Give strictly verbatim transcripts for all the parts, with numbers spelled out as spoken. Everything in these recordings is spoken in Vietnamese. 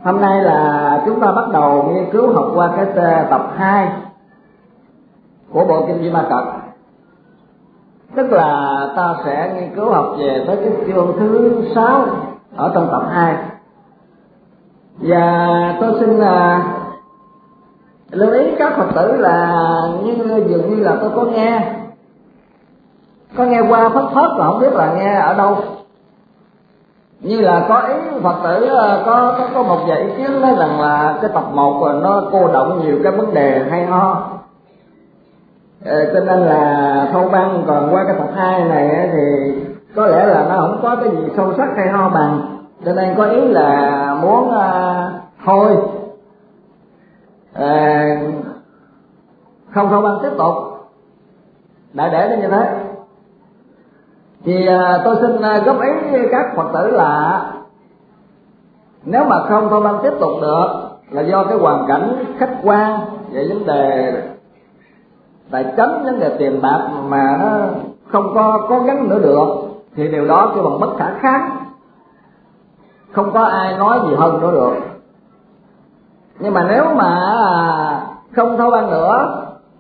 Hôm nay là chúng ta bắt đầu nghiên cứu học qua cái tập hai của bộ kinh Di Ma Cật. Tức là ta sẽ nghiên cứu học về tới cái chương thứ sáu ở trong tập hai. Và tôi xin là lưu ý các Phật tử là như dường như là tôi có nghe có nghe qua phất phất mà không biết là nghe ở đâu. Như là có ý Phật tử có có, có một vài ý kiến nói rằng là cái tập một là nó cô động nhiều cái vấn đề hay ho, ờ, cho nên là thâu băng, còn qua cái tập hai này thì có lẽ là nó không có cái gì sâu sắc hay ho bằng, cho nên có ý là muốn uh, thôi uh, không thâu băng tiếp tục, đại để nó như thế. Thì uh, tôi xin uh, góp ý với các Phật tử là nếu mà không thâu băng tiếp tục được là do cái hoàn cảnh khách quan về vấn đề tài chính, vấn đề tiền bạc mà nó không có cố gắng nữa được, thì điều đó kêu bằng bất khả kháng, không có ai nói gì hơn nữa được. Nhưng mà nếu mà không thâu băng nữa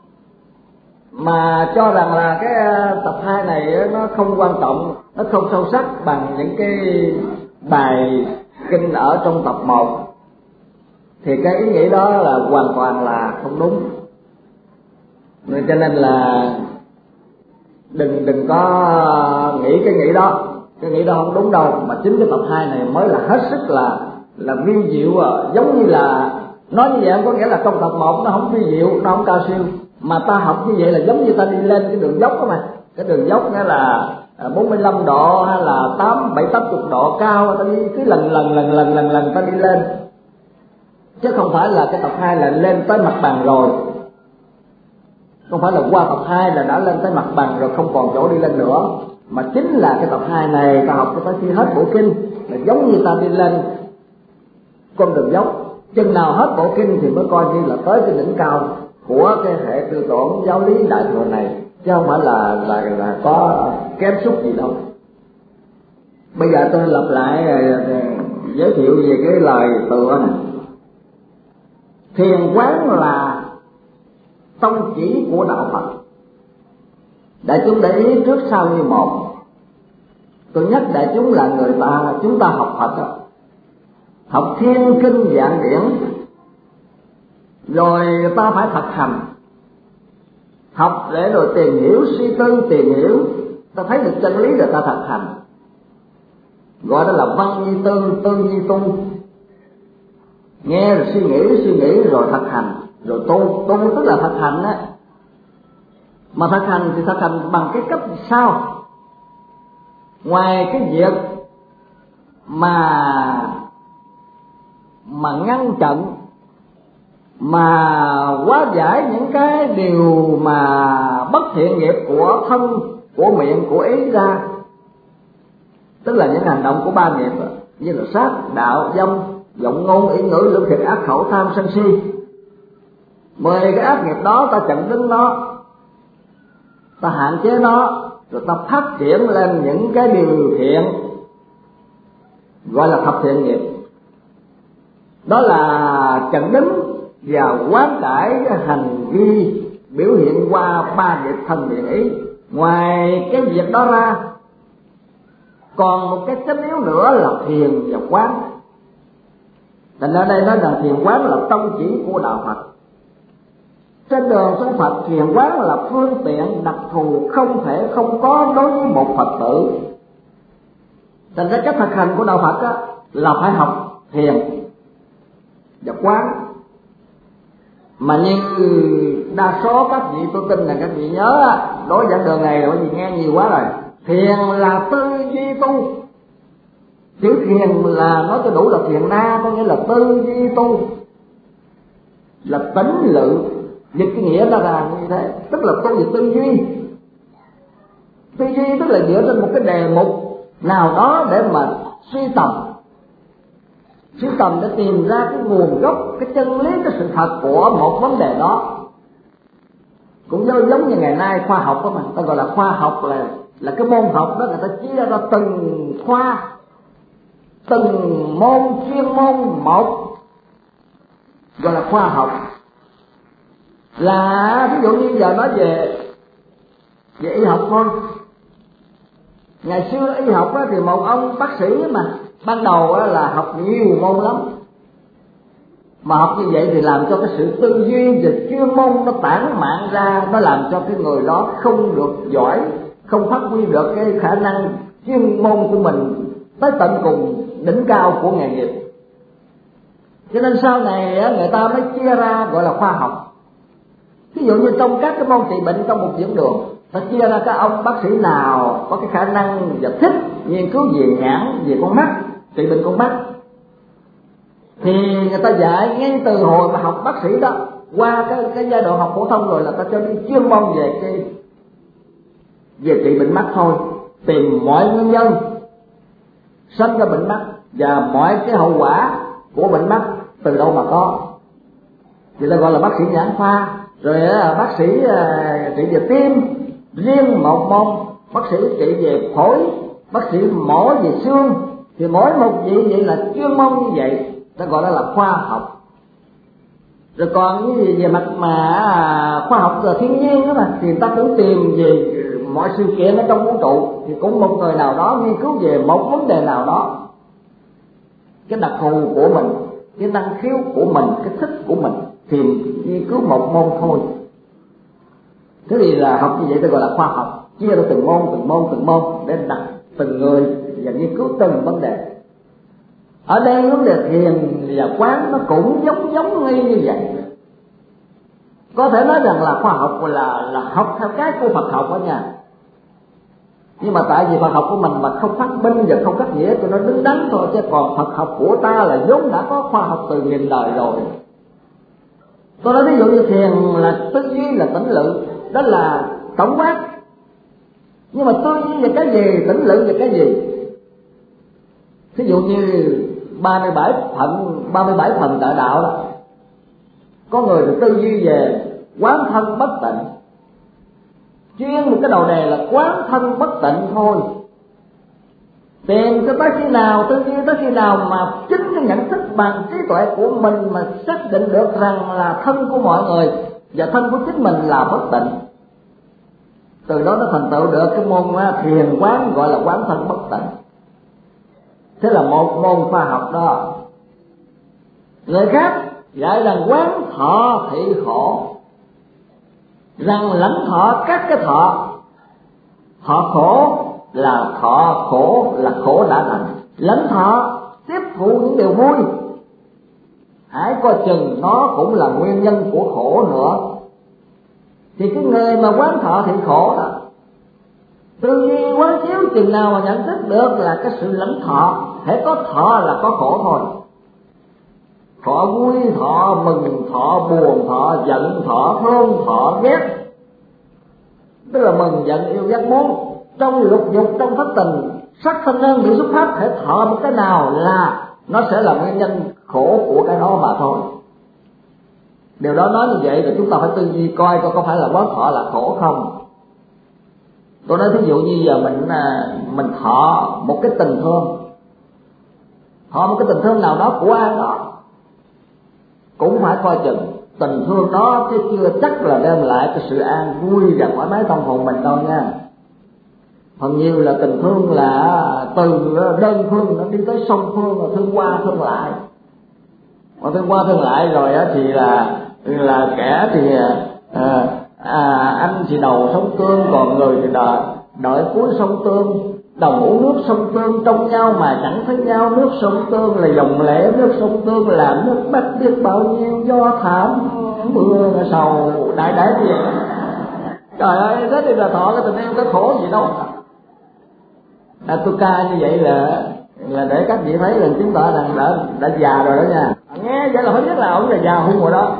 mà cho rằng là cái tập hai này nó không quan trọng, nó không sâu sắc bằng những cái bài kinh ở trong tập một, thì cái ý nghĩ đó là hoàn toàn là không đúng. Nên cho nên là đừng đừng có nghĩ cái nghĩ đó, cái nghĩ đó không đúng đâu, mà chính cái tập hai này mới là hết sức là là vi diệu. À, giống như là nói như vậy có nghĩa là trong tập một nó không vi diệu, nó không cao siêu, mà ta học như vậy là giống như ta đi lên cái đường dốc đó mà. Cái đường dốc nghĩa là bốn mươi lăm độ hay là tám bảy tám chục độ cao, ta đi cứ lần lần lần lần lần lần ta đi lên, chứ không phải là cái tập hai là lên tới mặt bằng rồi, không phải là qua tập hai là đã lên tới mặt bằng rồi không còn chỗ đi lên nữa, mà chính là cái tập hai này ta học cho tới khi hết bộ kinh là giống như ta đi lên con đường dốc, chừng nào hết bộ kinh thì mới coi như là tới cái đỉnh cao của cái hệ tư tưởng giáo lý đại thừa này, chứ không phải là là, là có kém sút gì đâu. Bây giờ tôi lặp lại giới thiệu về cái lời tựa này. Thiền quán là tông chỉ của đạo Phật. Đại chúng để ý trước sau như một. Tôi nhắc đại chúng là người ta, chúng ta học Phật đó, học thiên kinh vạn điển, rồi ta phải thực hành. Học để rồi tìm hiểu, suy tư tìm hiểu, ta thấy được chân lý rồi ta thực hành, gọi đó là văn nhi tư, tư nhi tu. Nghe rồi suy nghĩ, suy nghĩ rồi thực hành, rồi tu. Tu tức là thực hành á. Mà thực hành thì thực hành bằng cái cách sao? Ngoài cái việc mà mà ngăn chặn, mà hóa giải những cái điều mà bất thiện nghiệp của thân, của miệng, của ý ra, tức là những hành động của ba nghiệp như là sát, đạo, dâm, vọng ngôn, ý ngữ, lưỡng thiệt, ác khẩu, tham, sân si. Mười cái ác nghiệp đó ta chặn đứng nó, ta hạn chế nó, rồi ta phát triển lên những cái điều thiện, gọi là thập thiện nghiệp. Đó là chặn đứng và quán cải hành vi biểu hiện qua ba nghiệp thân miệng ý. Ngoài cái việc đó ra, còn một cái chánh yếu nữa là thiền và quán. Thành ở đây nói rằng thiền quán là tông chỉ của đạo Phật. Trên đường xuống Phật, thiền quán là phương tiện đặc thù không thể không có đối với một Phật tử. Thành ra cái thực hành của đạo Phật á, là phải học thiền và quán. Mà như đa số các vị tôi tin là các vị nhớ á, đối giảng đường này bởi vì nghe nhiều quá rồi. Thiền là tư duy tu. Chữ thiền là nói cho đủ là thiền na, có nghĩa là tư duy tu, là tĩnh lự. Dịch cái nghĩa ra là như thế, tức là tu về tư duy. Tư duy tức là dựa trên một cái đề mục nào đó để mà suy tầm, suy tầm để tìm ra cái nguồn gốc, cái chân lý, cái sự thật của một vấn đề đó. Cũng giống như ngày nay khoa học đó mà, ta gọi là khoa học là là cái môn học đó, người ta chia ra từng khoa, từng môn chuyên môn một, gọi là khoa học. Là ví dụ như giờ nói về về y học thôi. Ngày xưa y học thì một ông bác sĩ mà ban đầu là học nhiều môn lắm, mà học như vậy thì làm cho cái sự tư duy về chuyên môn nó tản mạn ra, nó làm cho cái người đó không được giỏi, không phát huy được cái khả năng chuyên môn của mình tới tận cùng đỉnh cao của nghề nghiệp. Cho nên sau này người ta mới chia ra gọi là khoa học. Ví dụ như trong các cái môn trị bệnh trong một giảng đường, ta chia ra các ông bác sĩ nào có cái khả năng và thích nghiên cứu về nhãn, về con mắt, trị bệnh con mắt, thì người ta dạy ngay từ hồi mà học bác sĩ đó, qua cái, cái giai đoạn học phổ thông rồi là ta cho đi chuyên môn về cái về trị bệnh mắt thôi, tìm mọi nguyên nhân sinh ra bệnh mắt và mọi cái hậu quả của bệnh mắt từ đâu mà có, thì ta gọi là bác sĩ nhãn khoa. Rồi bác sĩ trị về tim, riêng một môn bác sĩ trị về phổi, bác sĩ mổ về xương, thì mỗi một vị vậy là chuyên môn như vậy, ta gọi đó là khoa học. Rồi còn cái gì về mặt mà khoa học là thiên nhiên đó mà, thì ta cũng tìm về mọi sự kiện ở trong vũ trụ, thì cũng một người nào đó nghiên cứu về một vấn đề nào đó, cái đặc thù của mình, cái năng khiếu của mình, cái thích của mình, thì nghiên cứu một môn thôi. Thế thì là học như vậy ta gọi là khoa học, chia ra từng môn từng môn từng môn để đặt từng người và nghiên cứu từng vấn đề. Ở đây vấn đề thiền và quán nó cũng giống giống ngay như vậy. Có thể nói rằng là khoa học là là học theo cái của Phật học đó nha, nhưng mà tại vì Phật học của mình mà không phát minh và không cắt nghĩa cho nó đứng đắn thôi, chứ còn Phật học của ta là vốn đã có khoa học từ nghìn đời rồi. Tôi nói ví dụ như thiền là tư duy, là tỉnh lự, đó là tổng quát. Nhưng mà tư duy về cái gì, tỉnh lự về cái gì? Ví dụ như ba mươi bảy phần ba mươi bảy phần đại đạo đó, có người thì tư duy về quán thân bất tịnh, chuyên một cái đầu đề là quán thân bất tịnh thôi. Tìm cho tới khi nào, tư duy tới khi nào mà chính cái nhận thức bằng trí tuệ của mình mà xác định được rằng là thân của mọi người và thân của chính mình là bất tịnh, từ đó nó thành tựu được cái môn thiền quán gọi là quán thân bất tịnh. Thế là một môn khoa học đó. Người khác dạy rằng quán thọ thị khổ, rằng lãnh thọ các cái thọ, thọ khổ là thọ khổ là khổ đã thành, lãnh thọ tiếp thụ những điều vui, hãy coi chừng nó cũng là nguyên nhân của khổ nữa. Thì cái người mà quán thọ thị khổ đó, tư duy quán chiếu chừng nào mà nhận thức được là cái sự lãnh thọ, hễ có thọ là có khổ thôi. Thọ vui, thọ mừng, thọ buồn, thọ giận, thọ thương, thọ ghét, tức là mừng giận yêu ghét muốn. Trong lục dục, trong thất tình, sắc thân nhân bị xuất phát, hãy thọ một cái nào là nó sẽ là nguyên nhân khổ của cái đó mà thôi. Điều đó nói như vậy là chúng ta phải tư duy coi coi có phải là quán thọ là khổ không. Tôi nói ví dụ như giờ mình mình thọ một cái tình thương, thọ một cái tình thương nào đó của ai đó, cũng phải coi chừng tình thương đó chứ chưa chắc là đem lại cái sự an vui và thoải mái tâm hồn mình đâu nha. Phần nhiều là tình thương là từ đơn phương nó đi tới song phương, rồi thương qua thương lại, mà thương qua thương lại rồi á thì là là kẻ thì à, à, anh thì đầu sông Tương, còn người thì đợi đợi cuối sông Tương, đồng uống nước sông Tương trong nhau mà chẳng thấy nhau. Nước sông Tương là dòng lệ, nước sông Tương là nước mắt biết bao nhiêu do thảm mưa sầu đại đại gì. Trời ơi, thế thì là thọ cái tình yêu cái khổ gì đâu. À, tôi ca như vậy là là để các vị thấy là chúng ta đang đã đã già rồi đó nha. Nghe vậy là phải biết là ông là già hung rồi đó.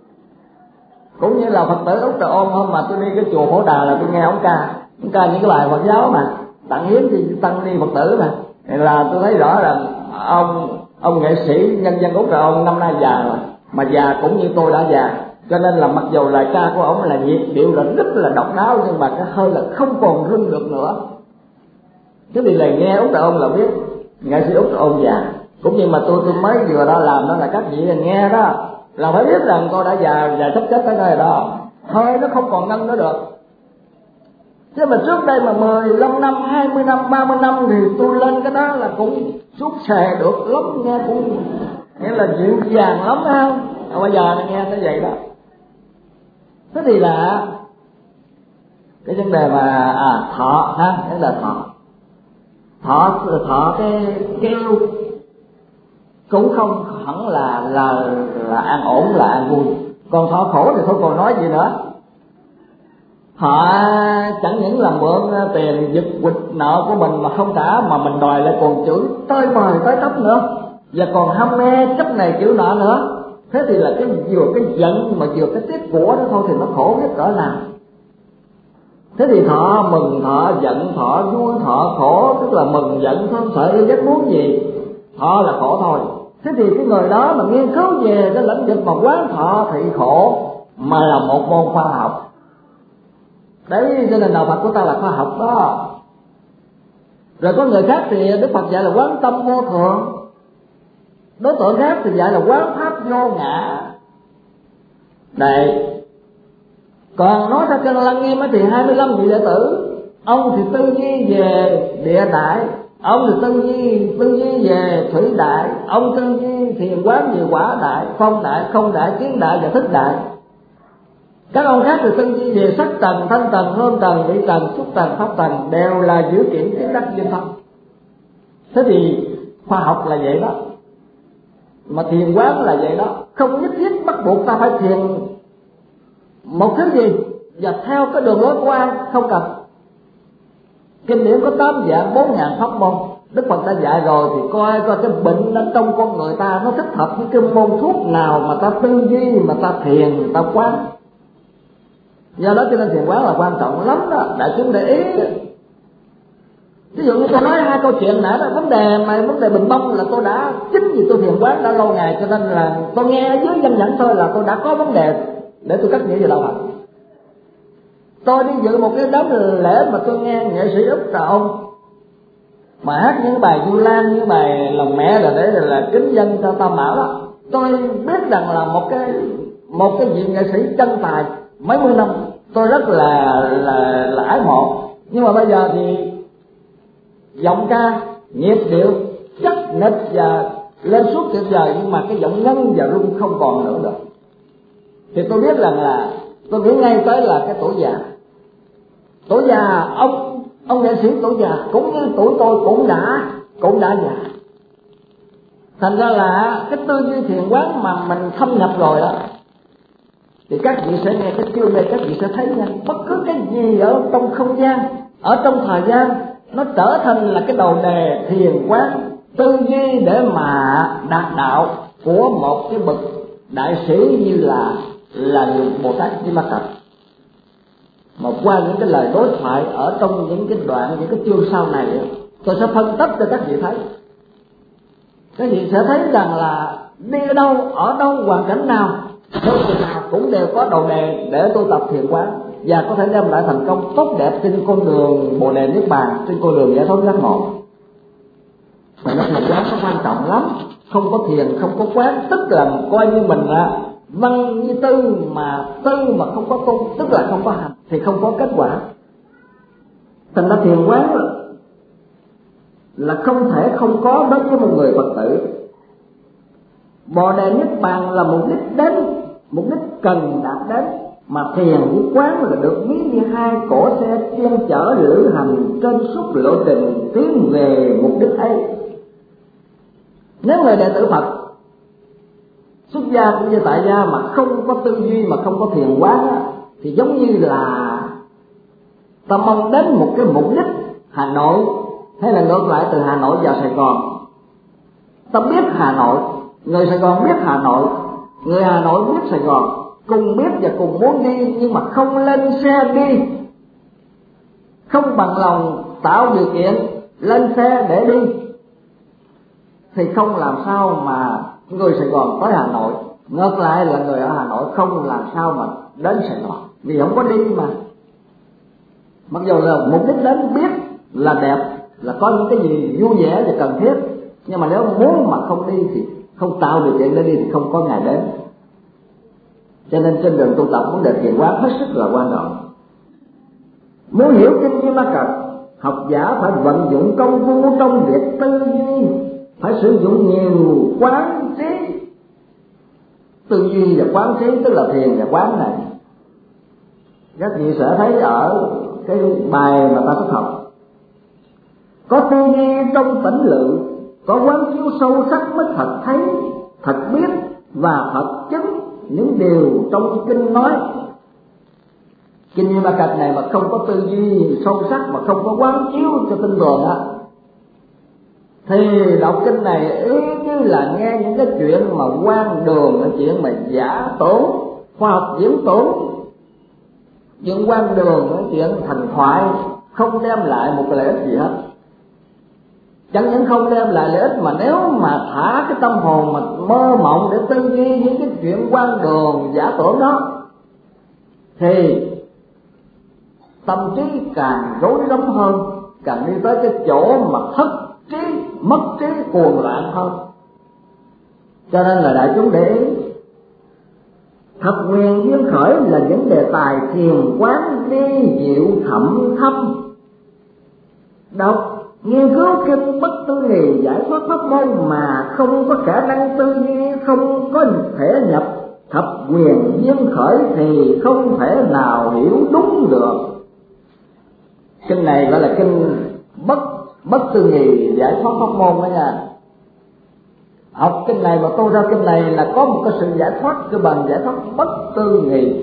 Cũng như là Phật tử Úc Trà Ôn, hôm mà tôi đi cái chùa Phổ Đà là tôi nghe ông ca, ông ca những cái bài Phật giáo mà tặng hiến thì tăng ni Phật tử mà, là tôi thấy rõ là ông ông nghệ sĩ nhân dân Úc Trà Ôn năm nay già rồi, mà già cũng như tôi đã già, cho nên là mặc dù lời ca của ông là nhịp điệu là rất là độc đáo, nhưng mà cái hơi là không còn rưng được nữa. Chứ vì là nghe Úc Trà Ôn là biết nghệ sĩ Úc Trà Ôn già. Cũng như mà tôi tôi mới vừa đó làm đó là các vị nghe đó, là phải biết rằng tôi đã già già sắp chết tới nơi đó, hơi nó không còn nâng nữa được. Chứ mà trước đây mà mười lăm năm, hai mươi năm, ba mươi năm thì tôi lên cái đó là cũng suốt xè được lắm, nghe cũng nghĩa là dịu dàng lắm không? À, bây giờ nghe tới vậy đó. Thế thì là cái vấn đề mà à thọ ha, vấn đề thọ, thọ thọ cái kêu cũng không hẳn là là là an ổn, là an vui. Còn thọ khổ thì thôi còn nói gì nữa. Họ chẳng những là mượn tiền giật quỵt nợ của mình mà không trả, mà mình đòi lại còn chửi tới bời tới tóc nữa, và còn hăm mê chấp này chịu nợ nữa. Thế thì là cái vừa cái giận mà vừa cái tiếc của đó thôi thì nó khổ biết cỡ nào. Thế thì thọ mừng, thọ giận, thọ vui, thọ khổ, tức là mừng giận không sợ yêu ghét muốn gì, thọ là khổ thôi. Thế thì cái người đó mà nghiên cứu về cái lĩnh vực mà quán thọ thị khổ mà là một môn khoa học. Đấy, cho nên đạo Phật của ta là khoa học đó. Rồi có người khác thì Đức Phật dạy là quán tâm vô thường, đối tượng khác thì dạy là quán pháp vô ngã. Đây, còn nói theo Kinh Lăng Nghiêm thì hai mươi lăm vị đệ tử, ông thì tư duy về địa đại, ông thì tư duy tư duy về thủy đại, ông tư duy thiền quán về quả đại, phong đại, không đại, kiến đại và thức đại. Các ông khác thì tư duy về sắc tầng, thanh tầng, hương tầng, vị tầng, xúc tầng, pháp tầng, đều là dữ kiện kiến đắc viên thông. Thế thì khoa học là vậy đó, mà thiền quán là vậy đó. Không nhất thiết bắt buộc ta phải thiền một thứ gì và theo cái đường lối của ai, không cần. Kinh điển có tám dạng bốn ngàn pháp môn, Đức Phật đã dạy rồi, thì coi coi cái bệnh ở trong con người ta nó thích hợp với cái môn thuốc nào mà ta tư duy, mà ta thiền, ta quán. Do đó cho nên thiền quán là quan trọng lắm đó, đại chúng để ý. Ví dụ như tôi nói hai câu chuyện nãy đó, vấn đề mà vấn đề Bình Bông là tôi đã, chính vì tôi thiền quán đã lâu ngày cho nên là tôi nghe ở dưới danh nhẫn thôi là tôi đã có vấn đề để tôi cắt nghĩa về đạo Phật. Tôi đi dự một cái đám lễ mà tôi nghe nghệ sĩ Úc Trà Ông mà hát những bài Du Lan, những bài lòng mẹ là để là kính dân cho Tam Bảo đó. Tôi biết rằng là một cái một cái vị nghệ sĩ chân tài mấy mươi năm, tôi rất là là là ái mộ. Nhưng mà bây giờ thì giọng ca, nhịp điệu chắc nịch và lên suốt tuyệt vời, nhưng mà cái giọng ngân và rung không còn nữa được. Thì tôi biết rằng là tôi nghĩ ngay tới là cái tuổi già. Tuổi già, ông ông nghệ sĩ tuổi già cũng như tuổi tôi cũng đã cũng đã già. Thành ra là cái tư duy thiền quán mà mình thâm nhập rồi đó, thì các vị sẽ nghe cái chương này, các vị sẽ thấy nha, bất cứ cái gì ở trong không gian, ở trong thời gian, nó trở thành là cái đầu đề thiền quán, tư duy để mà đạt đạo của một cái bậc đại sĩ như là là Bồ Tát Di Ma Cật. Mà qua những cái lời đối thoại ở trong những cái đoạn, những cái chương sau này, tôi sẽ phân tích cho các vị thấy. Các vị sẽ thấy rằng là đi ở đâu, ở đâu, hoàn cảnh nào, đâu thì nào cũng đều có đầu đề để tu tập thiền quán, và có thể đem lại thành công tốt đẹp trên con đường Bồ Đề Niết Bàn, trên con đường giải thoát giác ngộ. Mà nó thiền quán có quan trọng lắm. Không có thiền, không có quán, tức là coi như mình là văn như tư, mà tư mà không có tu, tức là không có hành, thì không có kết quả. Thành ra thiền quán là không thể không có đối với một người Phật tử. Bồ Đề Niết Bàn là mục đích đến, mục đích cần đạt đến, mà thiền với quán là được ví như hai cỗ xe chuyên chở lữ hành trên suốt lộ trình tiến về mục đích ấy. Nếu người đệ tử Phật xuất gia cũng như tại gia mà không có tư duy, mà không có thiền quán á, thì giống như là ta mong đến một cái mục đích Hà Nội, hay là ngược lại từ Hà Nội vào Sài Gòn. Ta biết Hà Nội, người Sài Gòn biết Hà Nội, người Hà Nội biết Sài Gòn, cùng biết và cùng muốn đi, nhưng mà không lên xe đi, không bằng lòng tạo điều kiện lên xe để đi, thì không làm sao mà người Sài Gòn tới Hà Nội. Ngược lại là người ở Hà Nội không làm sao mà đến Sài Gòn, vì không có đi mà. Mặc dù là mục đích đến biết là đẹp, là có những cái gì vui vẻ và cần thiết, nhưng mà nếu muốn mà không đi thì không tạo điều kiện để đi thì không có ngày đến. Cho nên trên đường tu tập vấn đề thiền quán hết sức là quan trọng. Muốn hiểu kinh Di Ma Cật, học giả phải vận dụng công phu trong việc tư duy, phải sử dụng nhiều quán trí. Tư duy và quán trí tức là thiền và quán này. Các vị sẽ thấy ở cái bài mà ta sắp học, có tư duy trong tỉnh lự, có quán chiếu sâu sắc mới thật thấy, thật biết và thật chứng những điều trong kinh nói. Kinh Di Ma Cật này mà không có tư duy sâu sắc, mà không có quán chiếu cho tinh tường á, thì đọc kinh này ý như là nghe những cái chuyện mà hoang đường, cái chuyện mà giả tưởng, khoa học diễn tưởng, chuyện hoang đường, cái chuyện thành thoại, không đem lại một lợi ích gì hết. Chẳng những không đem lại lợi ích, mà nếu mà thả cái tâm hồn mà mơ mộng để tư duy những cái chuyện hoang đường giả tưởng đó, thì tâm trí càng rối rắm hơn, càng đi tới cái chỗ mà thất trí, mất trí, cuồng loạn hơn. Cho nên là đại chúng để ý, thập nguyên duyên khởi là những đề tài thiền quán đi diệu thậm thâm. Đọc nghiên cứu kinh bất tư nghì giải thoát pháp môn mà không có khả năng tư duy, không có thể nhập thập quyền duyên khởi thì không thể nào hiểu đúng được. Kinh này gọi là kinh bất bất tư nghì giải thoát pháp môn đó nha. Học kinh này mà tu ra kinh này là có một cái sự giải thoát, cái bằng giải thoát bất tư nghì.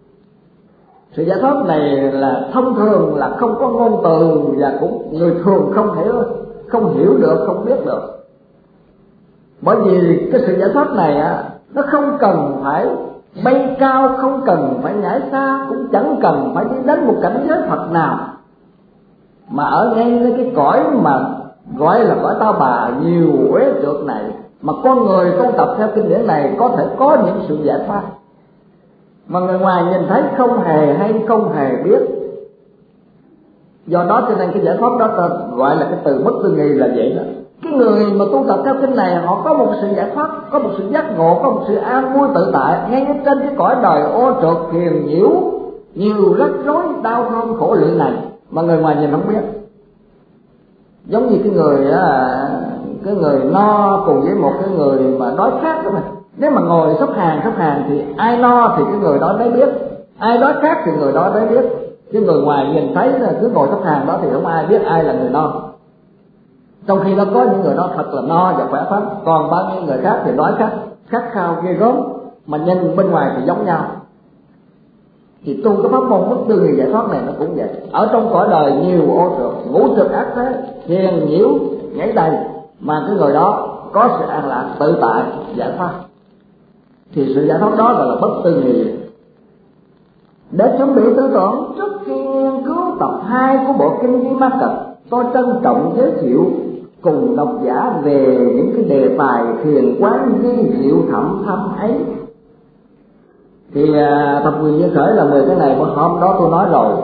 Sự giải thoát này là thông thường là không có ngôn từ, và cũng người thường không hiểu, không hiểu được, không biết được. Bởi vì cái sự giải thoát này á, nó không cần phải bay cao, không cần phải nhảy xa, cũng chẳng cần phải đi đến một cảnh giới Phật nào, mà ở ngay cái cõi mà gọi là cõi ta bà nhiều uế trượt này, mà con người tu tập theo kinh điển này có thể có những sự giải thoát mà người ngoài nhìn thấy không hề hay, không hề biết. Do đó cho nên cái giải thoát đó ta gọi là cái từ bất tư nghì là vậy đó. Cái người mà tu tập theo kinh này họ có một sự giải thoát, có một sự giác ngộ, có một sự an vui tự tại ngay trên cái cõi đời ô trượt phiền nhiễu, nhiều rắc rối, đau thương, khổ luyện này mà người ngoài nhìn không biết. Giống như cái người á, cái người no cùng với một cái người mà đói khát đó mà. Nếu mà ngồi xếp hàng xếp hàng thì ai no thì cái người đó mới biết, ai đói khát thì người đó mới biết. Cái người ngoài nhìn thấy là cứ ngồi xếp hàng đó thì không ai biết ai là người no. Trong khi nó có những người đó thật là no và khỏe khoắn, còn bao nhiêu người khác thì đói khát, khát khao ghê gớm, mà nhìn bên ngoài thì giống nhau. Thì tu cái pháp môn bất tư nghì giải thoát này nó cũng vậy. Ở trong cõi đời nhiều ô trượt, ngũ trượt ác thế, thiền nhiễu nhảy đầy, mà cái người đó có sự an lạc tự tại giải thoát, thì sự giải thoát đó gọi là bất tư nghì. Để chuẩn bị tư tưởng trước khi nghiên cứu tập hai của bộ kinh Di Ma Cật, tôi trân trọng giới thiệu cùng độc giả về những cái đề tài thiền quán vi diệu thậm thâm ấy. Thì à, thập quyền duyên khởi là mười cái này, mà hôm đó tôi nói rồi,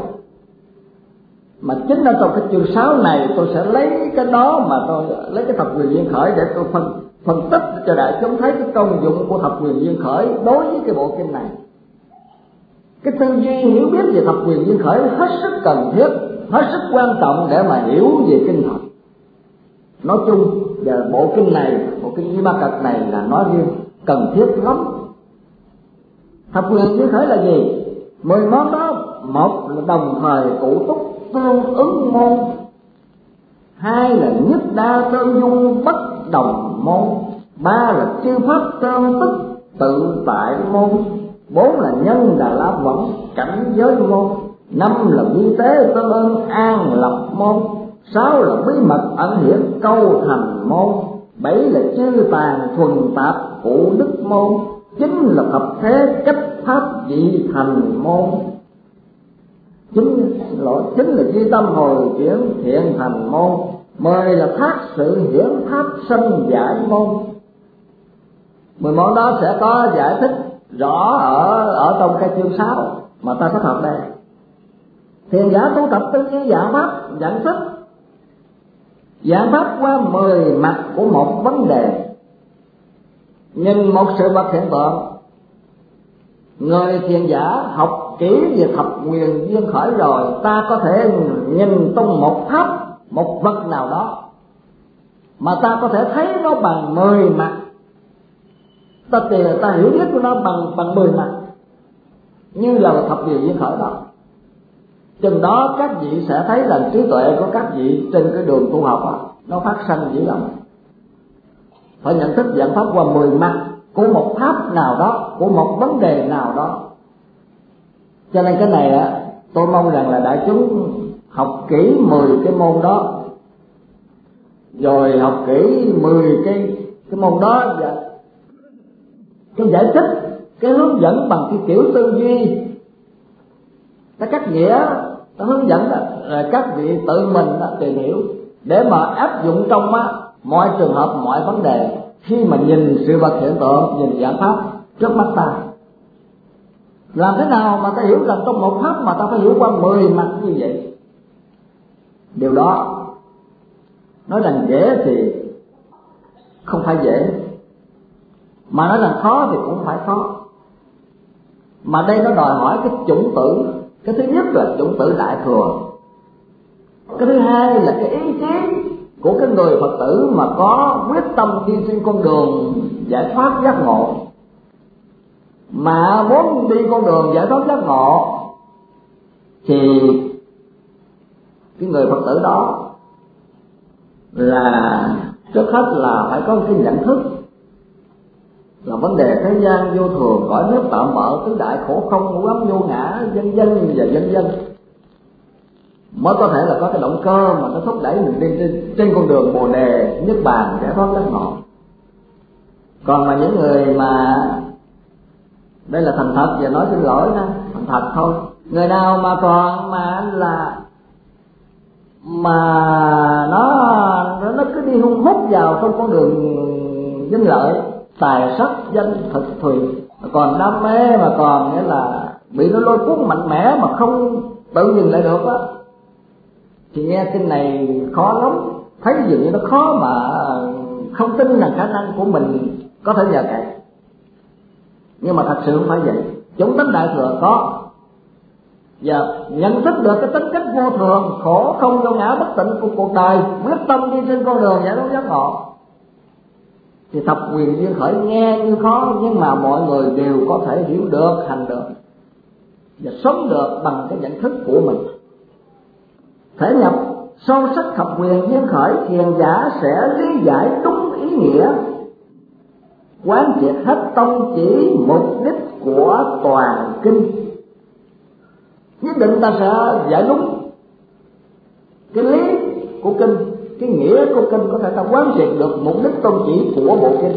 mà chính ở trong cái chương sáu này tôi sẽ lấy cái đó mà tôi lấy cái thập quyền duyên khởi để tôi phân phân tích cho đại chúng thấy cái công dụng của thập quyền duyên khởi đối với cái bộ kinh này. Cái tư duy hiểu biết về thập quyền duyên khởi hết sức cần thiết, hết sức quan trọng để mà hiểu về kinh Phật nói chung, và bộ kinh này, bộ kinh Di Ma Cật này là nói riêng, cần thiết lắm. Thập quyền duyên khởi là gì? Mười món đó, một là đồng thời cụ túc tương ứng môn, hai là nhất đa tương dung bất đồng môn, ba là chư pháp tương tức tự tại môn, bốn là nhân đà la vẫn cảnh giới môn, năm là vi tế tương ưng an lập môn, sáu là bí mật ẩn hiển câu thành môn, bảy là chư tàn thuần tạp phụ đức môn, chín là thập thế cách pháp dị thành môn, chín lỗi chín là duy tâm hồi chuyển thiện thành môn, mười là thác sự hiển pháp sanh giải môn. Mười món đó sẽ có giải thích rõ ở ở trong cái chương sáu mà ta sắp học đây. Thiền giả tu tập tư duy dạng pháp, dạng thức, dạng pháp qua mười mặt của một vấn đề. Nhìn một sự vật hiện tượng, Người thiền giả học kỹ về thập quyền duyên khởi rồi, ta có thể nhìn trong một tháp, một vật nào đó mà ta có thể thấy nó bằng mười mặt. Ta tìm, ta hiểu biết của nó bằng bằng mười mặt, như là thập quyền duyên khởi đó. Chừng đó các vị sẽ thấy là trí tuệ của các vị trên cái đường tu học đó, nó phát sanh dữ lắm. Phải nhận thức dạng pháp qua mười mặt của một tháp nào đó, của một vấn đề nào đó. Cho nên cái này á, tôi mong rằng là đại chúng học kỹ mười cái môn đó, rồi học kỹ mười cái cái môn đó, và cái giải thích, cái hướng dẫn bằng cái kiểu tư duy, cái cách nghĩa, cái hướng dẫn đó, rồi các vị tự mình đó, tìm hiểu để mà áp dụng trong á, mọi trường hợp, mọi vấn đề khi mà nhìn sự vật hiện tượng, nhìn dạng pháp trước mắt ta. Làm thế nào mà ta hiểu rằng trong một pháp mà ta phải hiểu qua mười mặt như vậy? Điều đó nói rằng dễ thì không phải dễ, mà nói rằng khó thì cũng phải khó. Mà đây nó đòi hỏi cái chủng tử. Cái thứ nhất là chủng tử đại thừa, cái thứ hai là cái ý chí của cái người Phật tử mà có quyết tâm đi trên con đường giải thoát giác ngộ. Mà muốn đi con đường giải thoát giác ngộ thì cái người Phật tử đó là trước hết là phải có cái nhận thức là vấn đề thế gian vô thường, cõi nước tạm bợ, tứ đại khổ không, ngũ ấm vô ngã, vân vân và vân vân, mới có thể là có cái động cơ mà nó thúc đẩy mình đi trên, trên con đường bồ đề niết bàn giải thoát giác ngộ. Còn mà những người mà đây là thành thật, và nói xin lỗi ha, thành thật thôi, người nào mà còn mà là mà nó nó cứ đi hung hút vào trong con đường danh lợi, tài sắc danh thực thùy, còn đam mê mà còn nghĩa là bị nó lôi cuốn mạnh mẽ mà không tự dừng lại được á, thì nghe kinh này khó lắm. Thấy dường như nó khó mà không tin là khả năng của mình có thể nhờ cậy. Nhưng mà thật sự không phải vậy. Chủng tính đại thừa có, và nhận thức được cái tính cách vô thường, khổ không vô ngã bất tịnh của cuộc đời, quyết tâm đi trên con đường giải thoát giác ngộ, thì thập quyền duyên khởi nghe như khó, nhưng mà mọi người đều có thể hiểu được, hành được và sống được bằng cái nhận thức của mình. Thể nhập sâu sắc thập quyền duyên khởi, thiền giả sẽ lý giải đúng ý nghĩa, quán triệt hết tông chỉ mục đích của toàn kinh. Nhất định ta sẽ giải đúng cái lý của kinh, cái nghĩa của kinh, có thể ta quán triệt được mục đích tông chỉ của bộ kinh.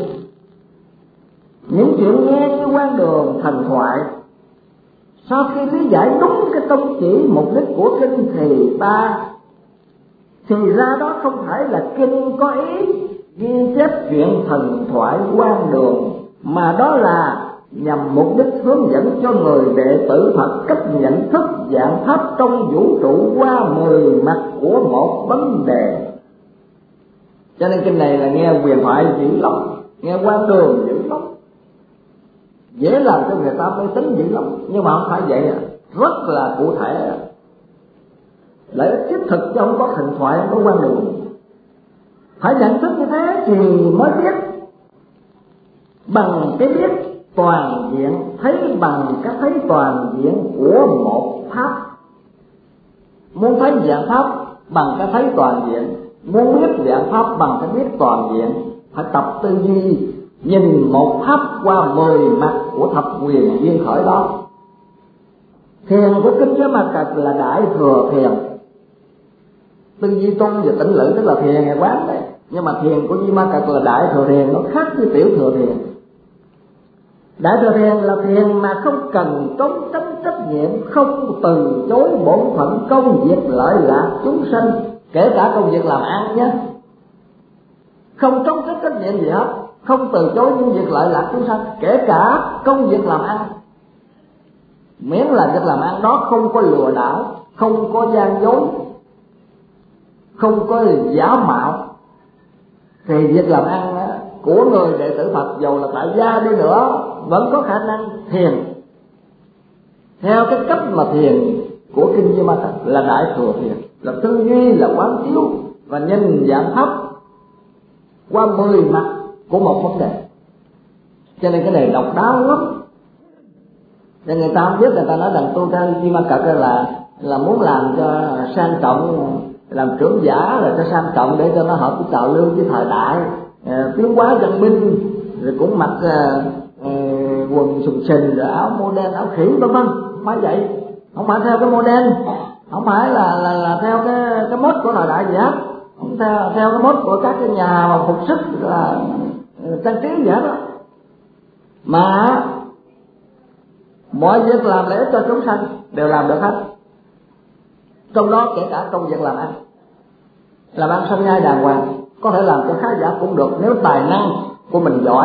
Những chuyện nghe như quan đường thần thoại, sau khi lý giải đúng cái tông chỉ mục đích của kinh thì ta thì ra đó không phải là kinh có ý ghi chép chuyện thần thoại quan đường, mà đó là nhằm mục đích hướng dẫn cho người đệ tử Phật cách nhận thức dạng pháp trong vũ trụ qua mười mặt của một vấn đề. Cho nên kinh này là nghe huyền thoại dữ lắm, nghe quan đường dữ lắm, dễ làm cho người ta mê tín dữ lắm, nhưng mà không phải vậy à. Rất là cụ thể, lợi ích thiết thực chứ không có thần thoại, không có quan đường. Phải nhận thức như thế thì mới biết bằng cái biết toàn diện, thấy bằng cái thấy toàn diện của một pháp. Muốn thấy dạng pháp bằng cái thấy toàn diện, muốn biết dạng pháp bằng cái biết toàn diện, phải tập tư duy nhìn một pháp qua mười mặt của thập quyền duyên khởi đó. Thiền của kinh Giới Ma Cật là đại thừa thiền, tư duy tôn và tĩnh lự tức là thiền ngày quán đấy. Nhưng mà thiền của Di Ma Cật là đại thừa thiền, nó khác với tiểu thừa thiền. Đại thừa thiền là thiền mà không cần trốn tránh trách nhiệm, không từ chối bổn phận công việc lợi lạc chúng sanh, kể cả công việc làm ăn nhé, không trốn tránh trách nhiệm gì hết, không từ chối những việc lợi lạc chúng sanh, kể cả công việc làm ăn, miễn là việc làm ăn đó không có lừa đảo, không có gian dối, không có giả mạo, thì việc làm ăn đó, của người đệ tử Phật dầu là tại gia đi nữa vẫn có khả năng thiền theo cái cách mà thiền của kinh Di Ma Cật là đại thừa thiền, là tư duy, là quán chiếu và nhìn dạng pháp qua mười mặt của một vấn đề. Cho nên cái này độc đáo lắm. Nên người ta không biết, người ta nói rằng tu theo Di Ma Cật là là muốn làm cho sang trọng, làm trưởng giả rồi cho sang trọng để cho nó hợp với trào lưu với thời đại, à, tiến hóa dân binh, rồi cũng mặc à, à, quần sùng sình rồi áo mô đen, áo khỉ vân vân. Không phải vậy, không phải theo cái mô đen, không phải là là, là theo cái cái mốt của thời đại gì hết, không theo theo cái mốt của các cái nhà mà phục sức là trang trí gì hết đó, mà mọi việc làm lễ cho chúng sanh đều làm được hết, trong đó kể cả công việc làm ăn. Làm ăn sanh nhai đàng hoàng, có thể làm cho khá giả cũng được nếu tài năng của mình giỏi,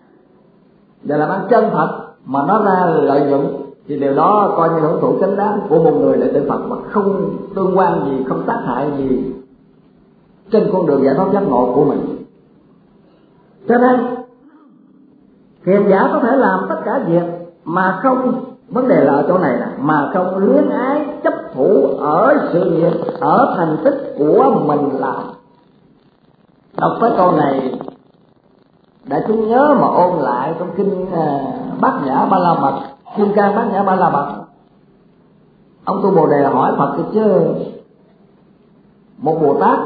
và làm ăn chân thật mà nó ra lợi nhuận thì điều đó coi như hưởng thụ chính đáng của một người đệ tử Phật, mà không tương quan gì, không tác hại gì trên con đường giải thoát giác ngộ của mình. Cho nên thiền giả có thể làm tất cả việc mà không, vấn đề là ở chỗ này nè, mà không luyến ái chấp thủ ở sự nghiệp, ở thành tích của mình làm. Đọc tới câu này đại chúng nhớ mà ôn lại trong kinh uh, Bát Nhã Ba La Mật, Kim Cang Bát Nhã Ba La Mật. Ông Tu Bồ Đề hỏi Phật chứ, một Bồ Tát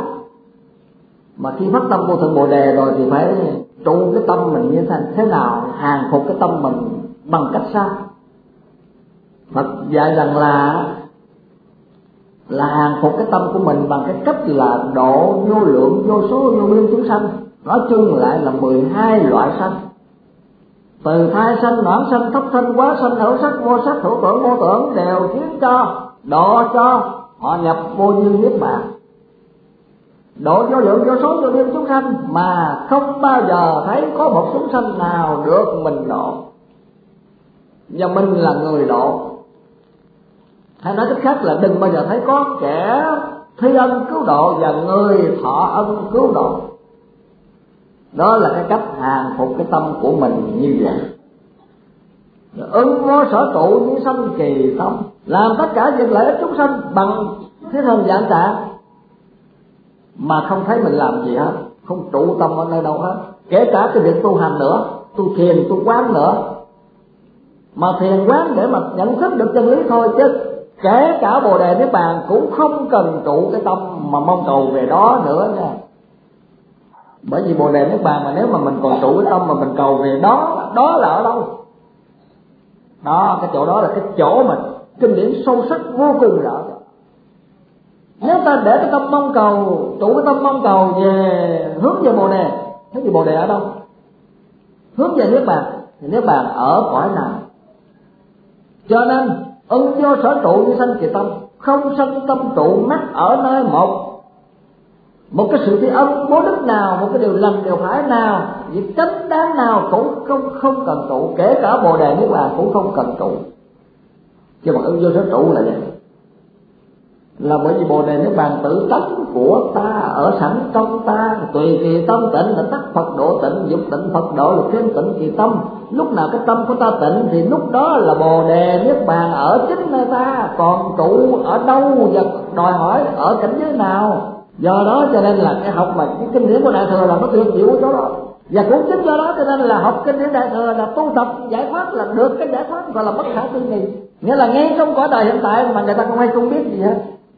mà khi phát tâm vô thượng Bồ Đề rồi thì phải trụ cái tâm mình như thế, thế nào, hàng phục cái tâm mình bằng cách sao? Phật dạy rằng là là hàng phục cái tâm của mình bằng cái cách là độ vô lượng vô số vô biên chúng sanh, nói chung lại là mười hai loại sanh, từ thai sanh, noãn sanh, thấp sanh, quá sanh, hữu sắc, vô sắc, hữu tưởng, vô tưởng, đều khiến cho độ cho họ nhập vô như niết bàn, độ vô lượng vô số vô biên chúng sanh mà không bao giờ thấy có một chúng sanh nào được mình độ, và mình là người độ. Hay nói cách khác là đừng bao giờ thấy có kẻ thi ân cứu độ và người thọ ân cứu độ. Đó là cái cách hàng phục cái tâm của mình như vậy. Ứng vô sở trụ như sanh kỳ tâm, làm tất cả việc lợi ích chúng sanh bằng cái thân dạng trạng mà không thấy mình làm gì hết, không trụ tâm ở nơi đâu hết. Kể cả cái việc tu hành nữa, tu thiền, tu quán nữa, mà thiền quán để mà nhận thức được chân lý thôi, chứ kể cả Bồ Đề Niết Bàn cũng không cần trụ cái tâm mà mong cầu về đó nữa nha. Bởi vì Bồ Đề Niết Bàn mà nếu mà mình còn trụ cái tâm mà mình cầu về đó, đó là ở đâu? Đó, cái chỗ đó là cái chỗ mà kinh điển sâu sắc vô cùng rõ. Nếu ta để cái tâm mong cầu, trụ cái tâm mong cầu về hướng về Bồ Đề, hướng về Bồ Đề ở đâu? Hướng về Niết Bàn, thì Niết Bàn ở cõi nào? Cho nên ưng vô sở trụ như sanh kỳ tâm, không sanh tâm trụ mắc ở nơi một một cái sự thi ân bố đức nào, một cái điều lành điều phải nào, việc chánh đáng nào cũng không không cần trụ, kể cả Bồ Đề Niết Bàn cũng không cần trụ. Chứ mà ưng vô sở trụ là vậy, là bởi vì Bồ Đề Niết Bàn tự tánh của ta ở sẵn trong ta, tùy kỳ tâm tịnh là tắc Phật độ tịnh, dục tịnh Phật độ là thêm tịnh kỳ tâm. Lúc nào cái tâm của ta tịnh thì lúc đó là Bồ Đề Niết Bàn ở chính nơi ta, còn trụ ở đâu và đòi hỏi ở cảnh giới nào. Do đó cho nên là cái học mà cái kinh điển của Đại Thừa là nó tuyệt diệu ở chỗ đó, và cũng chính do đó cho nên là học kinh điển Đại Thừa là tu tập giải thoát, là được cái giải thoát gọi là bất khả tư nghị, nghĩa là ngay trong cõi đời hiện tại mà người ta không hay không biết gì hết.